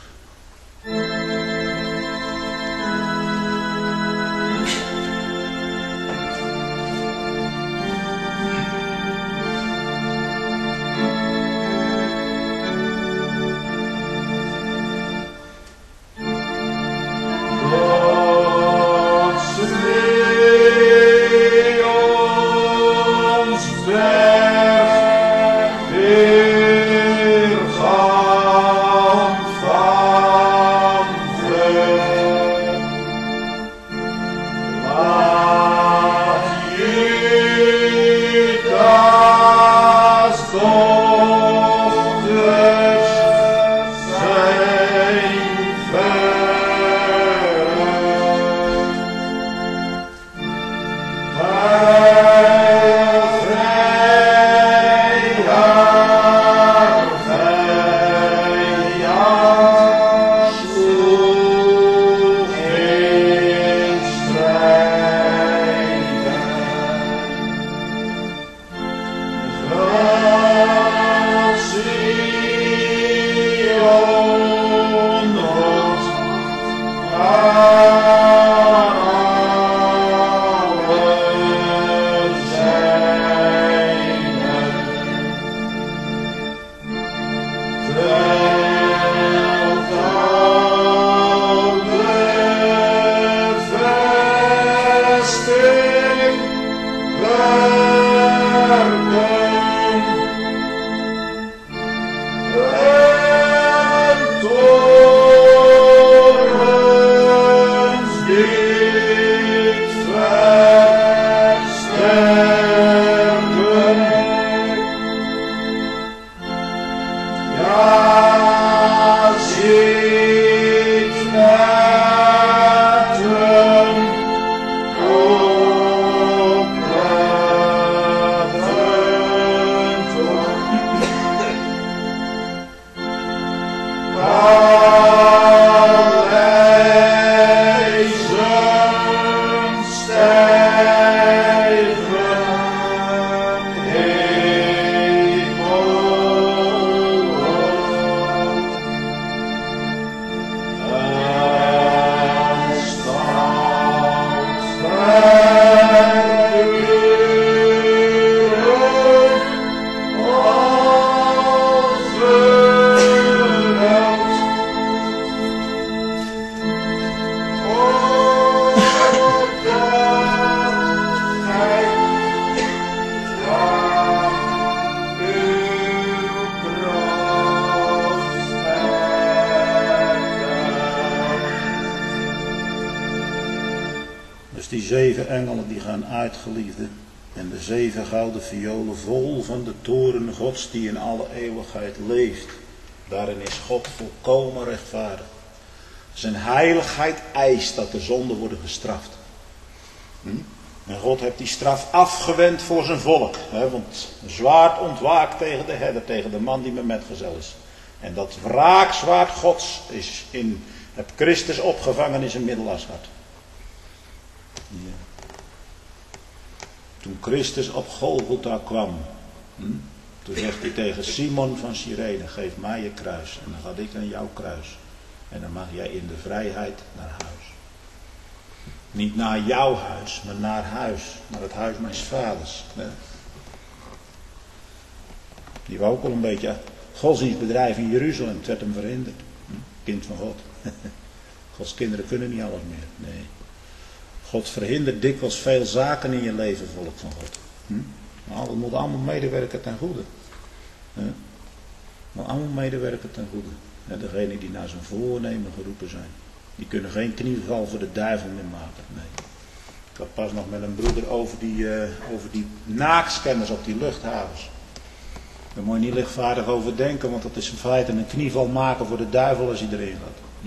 Van Dus die zeven engelen die gaan uit, geliefde. En de zeven gouden violen vol van de toren Gods die in alle eeuwigheid leeft. Daarin is God volkomen rechtvaardig. Zijn heiligheid eist dat de zonden worden gestraft. Hm? En God heeft die straf afgewend voor zijn volk. Hè? Want een zwaard ontwaakt tegen de herder, tegen de man die met metgezel is. En dat wraakzwaard Gods is in het Christus opgevangen in zijn middelasgat. Ja. Toen Christus op Golgotha kwam, hm? toen zegt hij tegen Simon van Cyrene, geef mij je kruis en dan ga ik aan jouw kruis. En dan mag jij in de vrijheid naar huis. Niet naar jouw huis, maar naar huis. Naar het huis mijns vaders. Hè? Die wou ook al een beetje godsdienstbedrijf in Jeruzalem. Het werd hem verhinderd. Hm? Kind van God. Gods kinderen kunnen niet alles meer. Nee. God verhindert dikwijls veel zaken in je leven, volk van God. Hm? Maar we moeten allemaal medewerken ten goede. Hè? Maar allemaal medewerken ten goede. En degenen die naar zijn voornemen geroepen zijn. Die kunnen geen knieval voor de duivel meer maken. Nee. Ik had pas nog met een broeder over die, uh, over die naakscanners op die luchthavens. Daar moet je niet lichtvaardig over denken, want dat is in feite een knieval maken voor de duivel als hij erin gaat. Hm?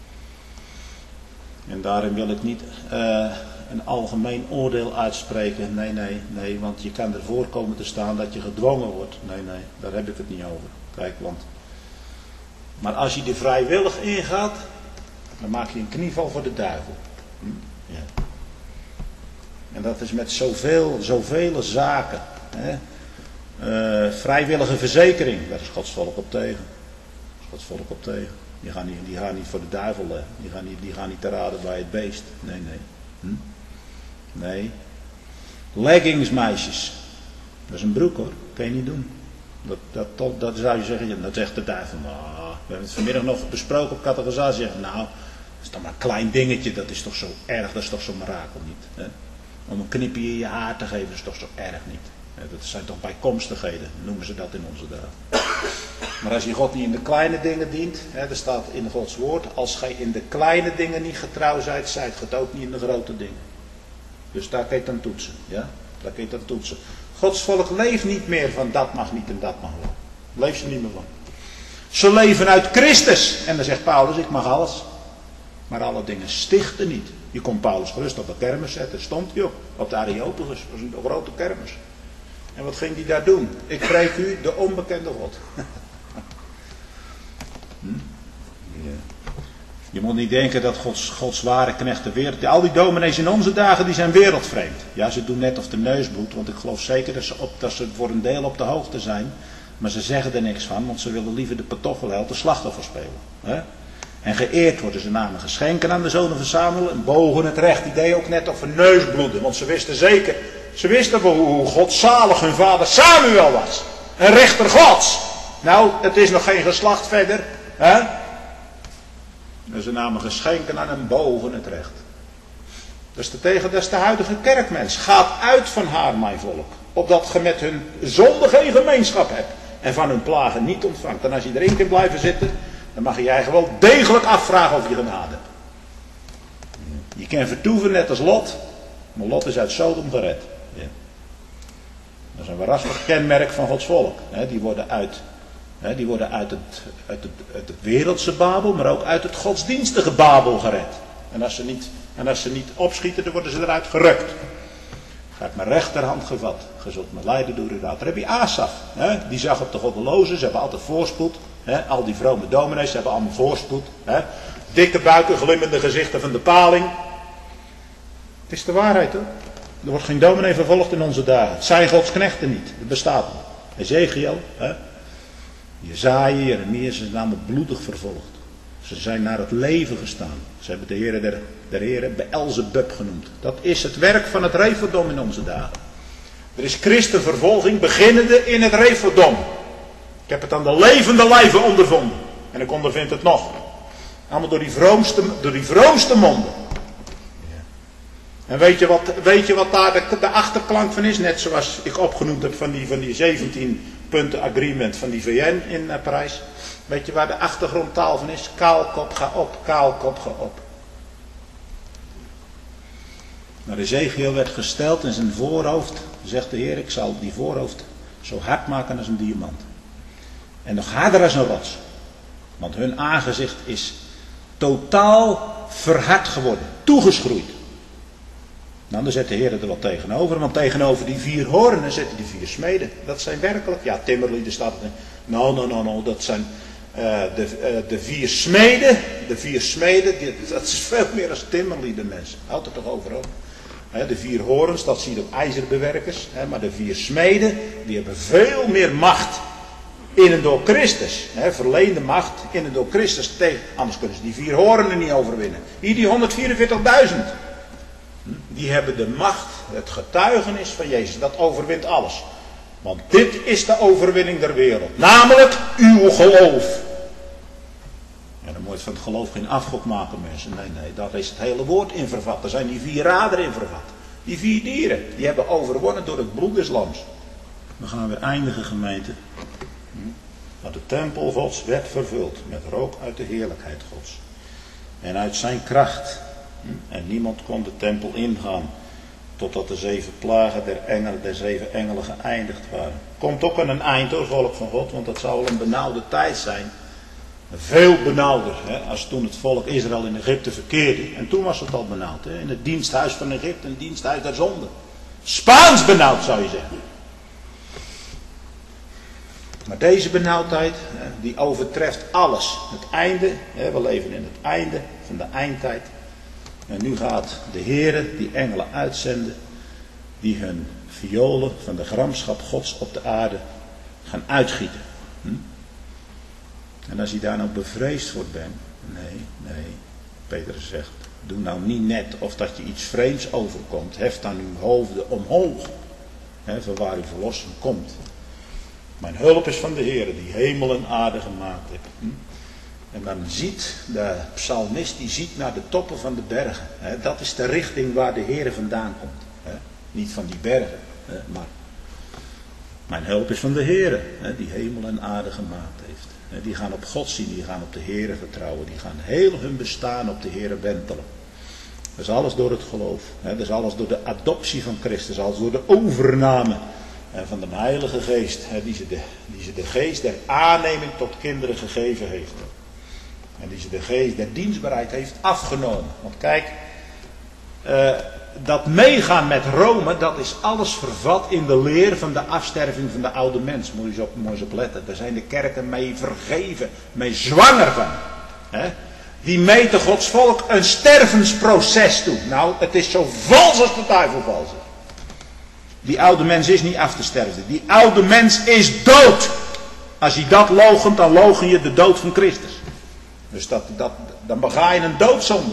En daarin wil ik niet uh, een algemeen oordeel uitspreken. Nee, nee, nee, want je kan ervoor komen te staan dat je gedwongen wordt. Nee, nee, daar heb ik het niet over. Kijk, want... Maar als je er vrijwillig ingaat, dan maak je een knieval voor de duivel. Hm? Ja. En dat is met zoveel, zoveel zaken. Hè? Uh, vrijwillige verzekering, daar is Gods volk op tegen. Daar is Gods volk op tegen. Die gaan niet, die gaan niet voor de duivel leggen. Die gaan niet, die gaan niet te raden bij het beest. Nee, nee. Hm? Nee. Leggingsmeisjes. Dat is een broek hoor. Kan je niet doen. Dat, dat, dat, dat zou je zeggen, dat zegt de duivel. Nou, we hebben het vanmiddag nog besproken op catechisatie. Zeggen, nou, dat is toch maar een klein dingetje. Dat is toch zo erg. Dat is toch zo'n mirakel niet. Hè? Om een knipje in je haar te geven is toch zo erg niet. Dat zijn toch bijkomstigheden, noemen ze dat in onze dagen. Maar als je God niet in de kleine dingen dient, hè, er staat in Gods woord, als gij in de kleine dingen niet getrouw zijt, zijt ge het ook niet in de grote dingen. Dus daar kun je het aan toetsen. Ja? Daar kun je het aan toetsen. Gods volk leeft niet meer van dat mag niet en dat mag wel. Leeft ze niet meer van. Ze leven uit Christus. En dan zegt Paulus, ik mag alles. Maar alle dingen stichten niet. Je kon Paulus gerust op de kermis zetten. Stond hij op. Op de Areopagus. Dat was een grote kermis. En wat ging hij daar doen? Ik preek u de onbekende God. hm? ja. Je moet niet denken dat Gods, Gods ware knechten wereld... Al die dominees in onze dagen die zijn wereldvreemd. Ja, ze doen net of de neus bloedt. Want ik geloof zeker dat ze, op, dat ze voor een deel op de hoogte zijn. Maar ze zeggen er niks van. Want ze willen liever de pantoffelheld, de slachtoffer spelen. Hè? En geëerd worden ze namen geschenken aan de zonen van Samuel. En bogen het recht. Die deed ook net of een neusbloeden. Want ze wisten zeker... Ze wisten hoe godzalig hun vader Samuel was. Een rechter Gods. Nou, het is nog geen geslacht verder. Hè? En ze namen geschenken aan en boven het recht. Dat is de, tegen, dat is de huidige kerkmens. Gaat uit van haar, mijn volk. Opdat ge met hun zonde geen gemeenschap hebt. En van hun plagen niet ontvangt. En als je erin kunt blijven zitten, dan mag je je eigen wel degelijk afvragen of je genade hebt. Je kan vertoeven net als Lot. Maar Lot is uit Sodom gered. Ja. Dat is een waarachtig kenmerk van Gods volk. He, die worden uit, he, die worden uit, het, uit, het, uit het wereldse Babel, maar ook uit het godsdienstige Babel gered. En als ze niet, en als ze niet opschieten, dan worden ze eruit gerukt. Ga ik mijn rechterhand gevat. Ge zult me leiden door uw raad. Daar heb je Asaf. He, die zag op de goddelozen. Ze hebben altijd voorspoed. He, al die vrome dominees, ze hebben allemaal voorspoed. He. Dikke buiken, glimmende gezichten van de paling. Het is de waarheid hoor. Er wordt geen dominee vervolgd in onze dagen. Het zijn Gods knechten niet. Het bestaat niet. Ezekiel, hè? Jezaja, Jeremia, ze zijn namelijk bloedig vervolgd. Ze zijn naar het leven gestaan. Ze hebben de Heere der, der Heere Beelzebub genoemd. Dat is het werk van het Refodom in onze dagen. Er is christenvervolging beginnende in het Refodom. Ik heb het aan de levende lijve ondervonden. En ik ondervind het nog. Allemaal door die vroomste, door die vroomste monden. En weet je wat, weet je wat daar de, de achterklank van is? Net zoals ik opgenoemd heb van die, van die zeventien punten agreement van die V N in uh, Parijs. Weet je waar de achtergrondtaal van is? Kaalkop, ga op, kaalkop, ga op. Maar Ezekiel werd gesteld in zijn voorhoofd, zegt de Heer, ik zal die voorhoofd zo hard maken als een diamant. En nog harder als een rots. Want hun aangezicht is totaal verhard geworden, toegeschroeid. Nou, dan zet de Heer er wat tegenover, want tegenover die vier hoornen zitten die vier smeden. Dat zijn werkelijk, ja, timmerlieden staat het in. Nou, nou, nou, nou, dat zijn uh, de, uh, de vier smeden. De vier smeden, die, dat is veel meer dan timmerlieden, mensen. Houdt er toch overal. He, de vier horens, dat zie je op ijzerbewerkers. He, maar de vier smeden, die hebben veel meer macht in en door Christus. He, verleende macht in en door Christus. Tegen, anders kunnen ze die vier horenen niet overwinnen. Hier die honderdvierenveertigduizend. Die hebben de macht, het getuigenis van Jezus. Dat overwint alles. Want dit is de overwinning der wereld. Namelijk uw geloof. En dan moet je van het geloof geen afgod maken, mensen. Nee, nee, daar is het hele woord in vervat. Er zijn die vier raderen in vervat. Die vier dieren, die hebben overwonnen door het bloed des lams. We gaan weer eindigen, gemeente. Maar de tempel Gods werd vervuld met rook uit de heerlijkheid Gods. En uit zijn kracht. En niemand kon de tempel ingaan. Totdat de zeven plagen der engelen, der zeven engelen geëindigd waren. Komt ook aan een eind hoor, volk van God. Want dat zou wel een benauwde tijd zijn. Veel benauwder. Hè, als toen het volk Israël in Egypte verkeerde. En toen was het al benauwd. Hè, in het diensthuis van Egypte. Een diensthuis der zonde. Spaans benauwd zou je zeggen. Maar deze benauwdheid, die overtreft alles. Het einde, we leven in het einde van de eindtijd. En nu gaat de Heere die engelen uitzenden, die hun violen van de gramschap Gods op de aarde gaan uitgieten. Hm? En als je daar nou bevreesd voor bent, nee, nee, Petrus zegt, doe nou niet net of dat je iets vreemds overkomt, hef dan uw hoofden omhoog, hè, van waar uw verlossing komt. Mijn hulp is van de Heere die hemel en aarde gemaakt heeft. Hm? En dan ziet de psalmist, die ziet naar de toppen van de bergen. Hè? Dat is de richting waar de Heere vandaan komt. Hè? Niet van die bergen, hè? Maar mijn hulp is van de Heere, hè? Die hemel en aarde gemaakt heeft. Hè? Die gaan op God zien, die gaan op de Heere vertrouwen. Die gaan heel hun bestaan op de Heere wentelen. Dat is alles door het geloof. Hè? Dat is alles door de adoptie van Christus, alles door de overname van de Heilige Geest. Hè? Die, ze de, die ze de geest der aanneming tot kinderen gegeven heeft. En die ze de geest der dienstbaarheid heeft afgenomen. Want kijk, uh, dat meegaan met Rome, dat is alles vervat in de leer van de afsterving van de oude mens. Moet je eens op, moet je eens op letten. Daar zijn de kerken mee vergeven, mee zwanger van. Hè? Die meten Gods volk een stervensproces toe. Nou, het is zo vals als de duivel vals is. Die oude mens is niet af te sterven. Die oude mens is dood. Als je dat loochent, dan logen je de dood van Christus. Dus dat, dat, dan bega je een doodzonde.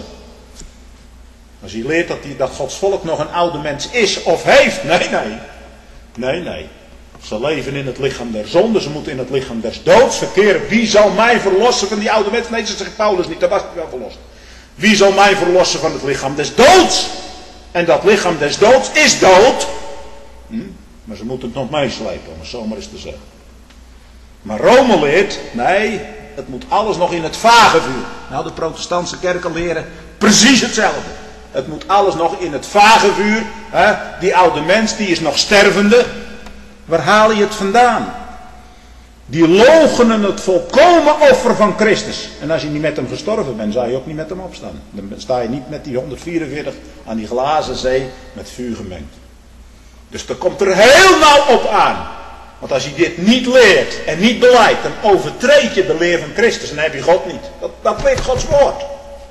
Als je leert dat, die, dat Gods volk nog een oude mens is of heeft. Nee, nee. Nee, nee. Ze leven in het lichaam der zonde. Ze moeten in het lichaam des doods verkeren. Wie zal mij verlossen van die oude mens? Nee, dat zegt Paulus niet. Dat was hij wel verlost. Wie zal mij verlossen van het lichaam des doods? En dat lichaam des doods is dood. Hm? Maar ze moeten het nog meeslepen, om het zo maar eens te zeggen. Maar Rome leert, nee, het moet alles nog in het vage vuur. Nou, de protestantse kerken leren precies hetzelfde. Het moet alles nog in het vage vuur. Hè? Die oude mens, die is nog stervende. Waar haal je het vandaan? Die loochenen het volkomen offer van Christus. En als je niet met hem gestorven bent, zou je ook niet met hem opstaan. Dan sta je niet met die honderdvierenveertig aan die glazen zee met vuur gemengd. Dus dat komt er heel nauw op aan. Want als je dit niet leert en niet beleidt, dan overtreed je de leer van Christus en dan heb je God niet. Dat, dat leert Gods woord.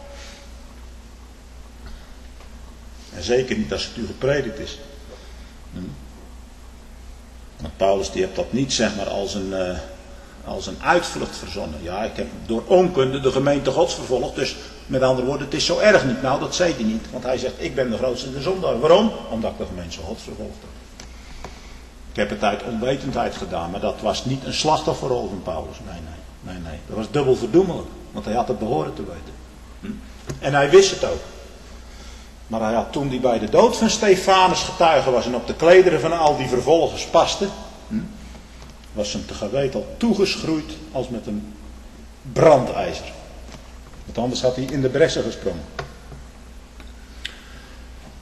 En zeker niet als het u gepredikt is. Hm. Want Paulus die heeft dat niet zeg maar als een, uh, als een uitvlucht verzonnen. Ja, ik heb door onkunde de gemeente Gods vervolgd. Dus met andere woorden, het is zo erg niet. Nou, dat zei hij niet. Want hij zegt, ik ben de grootste de zondaar. Waarom? Omdat ik de gemeente Gods vervolgd heb. Ik heb het uit onwetendheid gedaan, maar dat was niet een slachtofferrol van Paulus. Nee, nee, nee, nee. Dat was dubbel verdoemelijk. Want hij had het behoren te weten. Hm? En hij wist het ook. Maar hij had toen hij bij de dood van Stefanus getuige was en op de klederen van al die vervolgers paste, hm, was hem te geweten al toegeschroeid als met een brandijzer. Want anders had hij in de bressen gesprongen.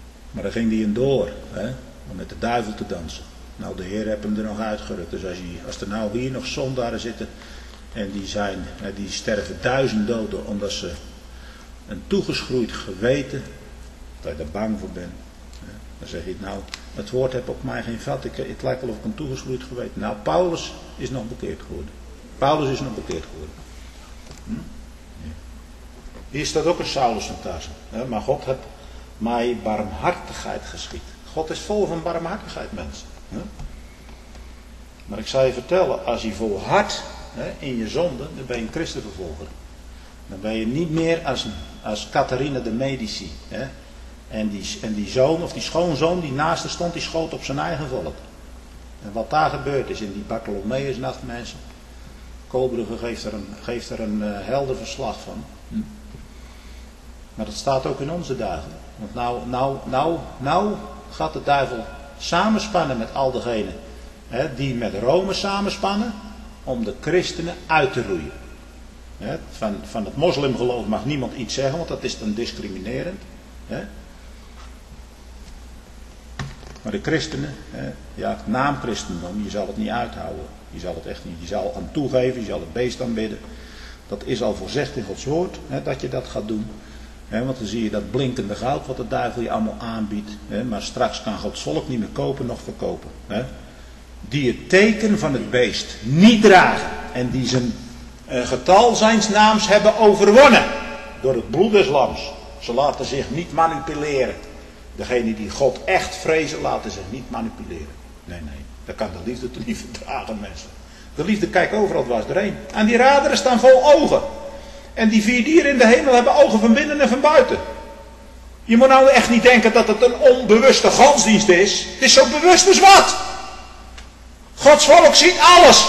Maar dan ging hij in door, hè, om met de duivel te dansen. Nou, de Heer heeft hem er nog uitgerukt. Dus als, je, als er nou hier nog zondaren zitten en die, zijn, die sterven duizend doden omdat ze een toegeschroeid geweten, dat je er bang voor bent. Dan zeg je, nou, het woord heeft op mij geen vat. Ik, het lijkt wel of ik een toegeschroeid geweten. Nou, Paulus is nog bekeerd geworden. Paulus is nog bekeerd geworden. Hm? Ja. Hier staat ook een Saulus van Tarsen. Maar God heeft mij barmhartigheid geschied. God is vol van barmhartigheid, mensen. Maar ik zal je vertellen, als je volhardt in je zonde, dan ben je een christenvervolger. Dan ben je niet meer als, als Catharina de Medici. Hè? En, die, en die zoon of die schoonzoon die naast haar stond, die schoot op zijn eigen volk. En wat daar gebeurd is in die Bartholomeusnacht, mensen. Kolbrugge geeft er een, geeft er een uh, helder verslag van. Hm? Maar dat staat ook in onze dagen. Want nou, nou, nou, nou gaat de duivel samenspannen met al degenen hè, die met Rome samenspannen om de christenen uit te roeien. Hè, van, van het moslimgeloof mag niemand iets zeggen, want dat is dan discriminerend. Hè. Maar de christenen, hè, ja, naam christendom, je zal het niet uithouden. Je zal het echt niet, je zal aan toegeven, je zal het beest aanbidden. Dat is al voorzegd in Gods woord, hè, dat je dat gaat doen. He, want dan zie je dat blinkende goud wat de duivel je allemaal aanbiedt. He, maar straks kan Gods volk niet meer kopen nog verkopen. He. Die het teken van het beest niet dragen. En die zijn uh, getal zijns naams hebben overwonnen. Door het bloed des lams. Ze laten zich niet manipuleren. Degenen die God echt vrezen laten zich niet manipuleren. Nee, nee. Dat kan de liefde toch niet verdragen, mensen. De liefde kijkt overal dwars doorheen. En die raderen staan vol ogen. En die vier dieren in de hemel hebben ogen van binnen en van buiten. Je moet nou echt niet denken dat het een onbewuste godsdienst is. Het is zo bewust als wat. Gods volk ziet alles.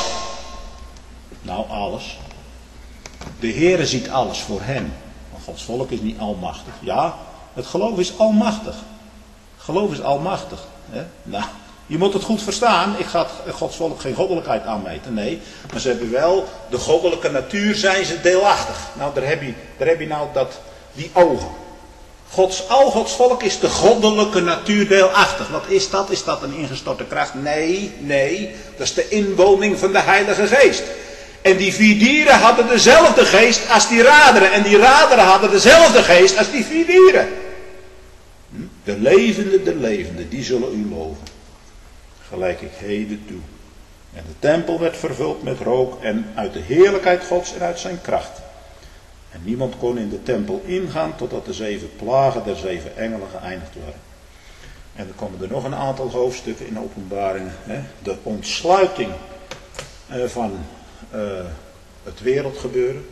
Nou, alles. De Heere ziet alles voor hen. Want Gods volk is niet almachtig. Ja, het geloof is almachtig. Geloof is almachtig. Hè? Nou, je moet het goed verstaan. Ik ga Gods volk geen goddelijkheid aanmeten. Nee, maar ze hebben wel de goddelijke natuur, zijn ze deelachtig. Nou, daar heb je, daar heb je nou dat, die ogen. Gods, al Gods volk is de goddelijke natuur deelachtig. Wat is dat? Is dat een ingestorte kracht? Nee, nee. Dat is de inwoning van de Heilige Geest. En die vier dieren hadden dezelfde geest als die raderen. En die raderen hadden dezelfde geest als die vier dieren. De levende, de levende, die zullen u loven. Gelijk ik heden toe. En de tempel werd vervuld met rook en uit de heerlijkheid Gods en uit zijn kracht. En niemand kon in de tempel ingaan totdat de zeven plagen der zeven engelen geëindigd waren. En er komen er nog een aantal hoofdstukken in Openbaringen. Hè? De ontsluiting uh, van uh, het wereldgebeuren.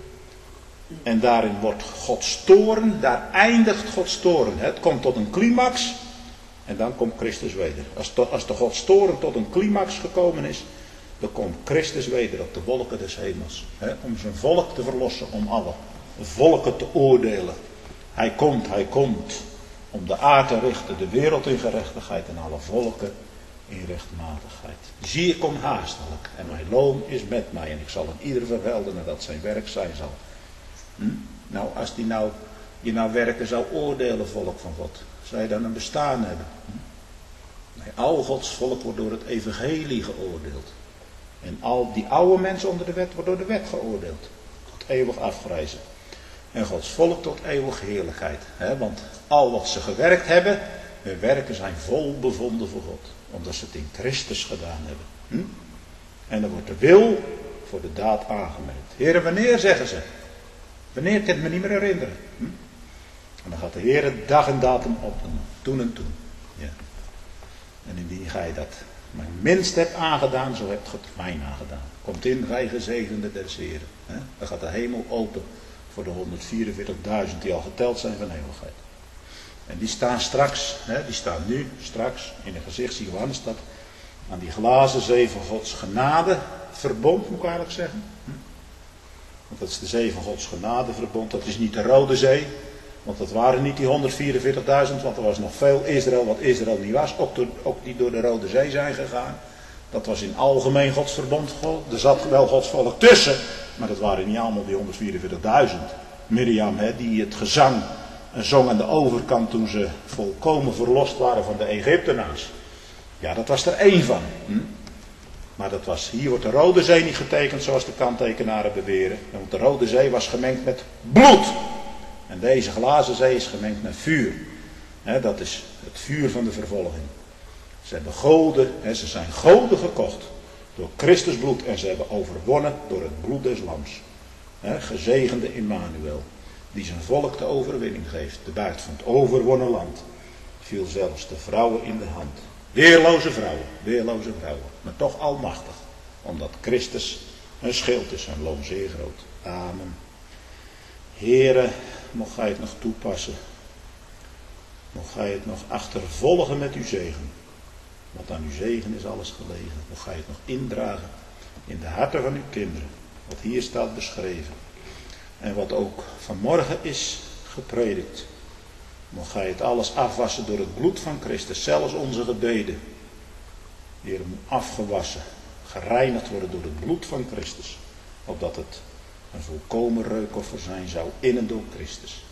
En daarin wordt Gods toorn, daar eindigt Gods toorn. Hè? Het komt tot een climax. En dan komt Christus weder. Als, to, als de Gods toorn tot een climax gekomen is, dan komt Christus weder op de wolken des hemels. Hè, om zijn volk te verlossen, om alle volken te oordelen. Hij komt, hij komt om de aarde te richten, de wereld in gerechtigheid en alle volken in rechtmatigheid. Zie, ik kom haastelijk en mijn loon is met mij en ik zal een ieder vergelden nadat zijn werk zijn zal. Hm? Nou, als die nou, je nou werken zou oordelen, volk van God, zou je dan een bestaan hebben? Nee, al Gods volk wordt door het evangelie geoordeeld. En al die oude mensen onder de wet wordt door de wet geoordeeld. Tot eeuwig afgrijzen. En Gods volk tot eeuwig heerlijkheid. Hè? Want al wat ze gewerkt hebben, hun werken zijn vol bevonden voor God. Omdat ze het in Christus gedaan hebben. Hm? En dan wordt de wil voor de daad aangemerkt. Heren, wanneer, zeggen ze? Wanneer, kan ik me niet meer herinneren. Hm? En dan gaat de Heer dag en datum opdoen. Toen en toen. Ja. En indien gij dat maar minst hebt aangedaan, zo hebt God mij aangedaan. Komt in, gij gezegende des Heren. Dan gaat de hemel open voor de honderdvierenveertigduizend die al geteld zijn van eeuwigheid. En die staan straks, hè, die staan nu straks in het gezicht, zie Johannes dat, aan die glazen zee van Gods genade verbond, moet ik eigenlijk zeggen. Want dat is de zee van Gods genade verbond, dat is niet de Rode Zee. Want dat waren niet die honderdvierenveertigduizend, want er was nog veel Israël wat Israël niet was, ook, door, ook die door de Rode Zee zijn gegaan. Dat was in algemeen Gods verbond. Er zat wel Gods volk tussen, maar dat waren niet allemaal die honderdvierenveertigduizend. Miriam, hè, die het gezang zong aan de overkant toen ze volkomen verlost waren van de Egyptenaars. Ja, dat was er één van. Hm? Maar dat was, hier wordt de Rode Zee niet getekend zoals de kanttekenaren beweren. Want de Rode Zee was gemengd met bloed. En deze glazen zee is gemengd met vuur. He, dat is het vuur van de vervolging. Ze hebben goden, he, ze zijn goden gekocht door Christus bloed. En ze hebben overwonnen door het bloed des lams. He, gezegende Immanuel, die zijn volk de overwinning geeft. De buit van het overwonnen land. Viel zelfs de vrouwen in de hand. Weerloze vrouwen, weerloze vrouwen. Maar toch almachtig. Omdat Christus een schild is, een loon zeer groot. Amen. Heere, mocht gij het nog toepassen. Mocht gij het nog achtervolgen met uw zegen. Want aan uw zegen is alles gelegen. Mocht gij het nog indragen in de harten van uw kinderen. Wat hier staat beschreven. En wat ook vanmorgen is gepredikt. Mocht gij het alles afwassen door het bloed van Christus. Zelfs onze gebeden. Heer, moet afgewassen. Gereinigd worden door het bloed van Christus. Opdat het een volkomen reukoffer zijn zou in en door Christus.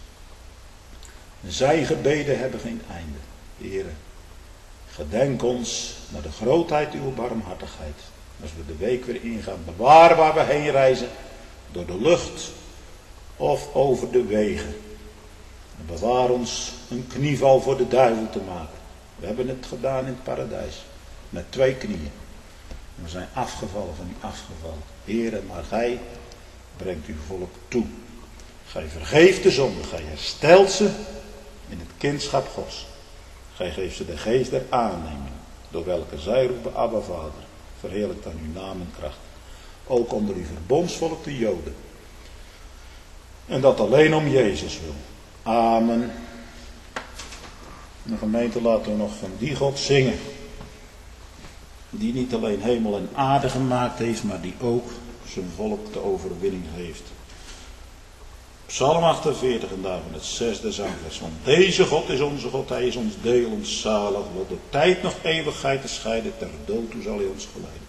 Zijn gebeden hebben geen einde. Heere, gedenk ons naar de grootheid uw barmhartigheid. Als we de week weer ingaan, bewaar waar we heen reizen. Door de lucht of over de wegen. En bewaar ons een knieval voor de duivel te maken. We hebben het gedaan in het paradijs. Met twee knieën. En we zijn afgevallen van u afgevallen. Heere, maar gij brengt uw volk toe. Gij vergeeft de zonde. Gij herstelt ze in het kindschap Gods. Gij geeft ze de geest der aanneming. Door welke zij roepen, Abba Vader. Verheerlijkt aan uw naam en kracht. Ook onder uw verbondsvolk de Joden. En dat alleen om Jezus wil. Amen. De gemeente, laten we nog van die God zingen. Die niet alleen hemel en aarde gemaakt heeft, maar die ook zijn volk de overwinning heeft. Psalm achtenveertig en daarvan het zesde zangvers. Want deze God is onze God, hij is ons deel, ons zalig. Wat de tijd nog eeuwigheid te scheiden, ter dood toe zal hij ons geleiden.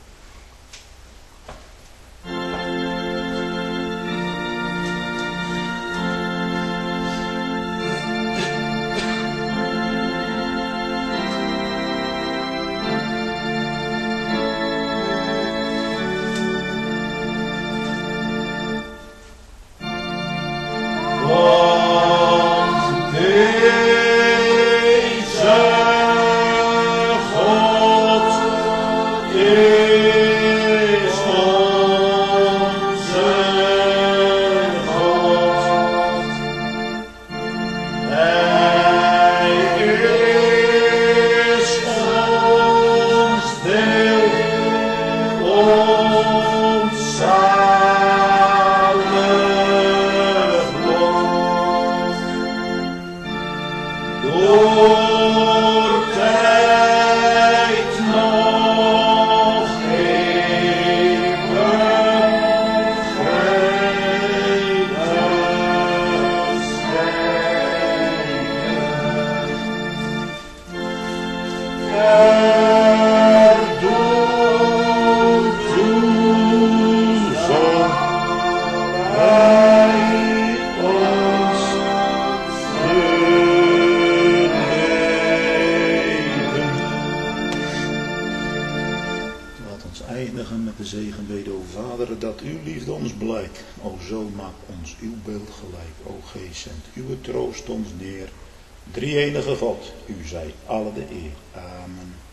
Drie-enige God, u zij alle de eer. Amen.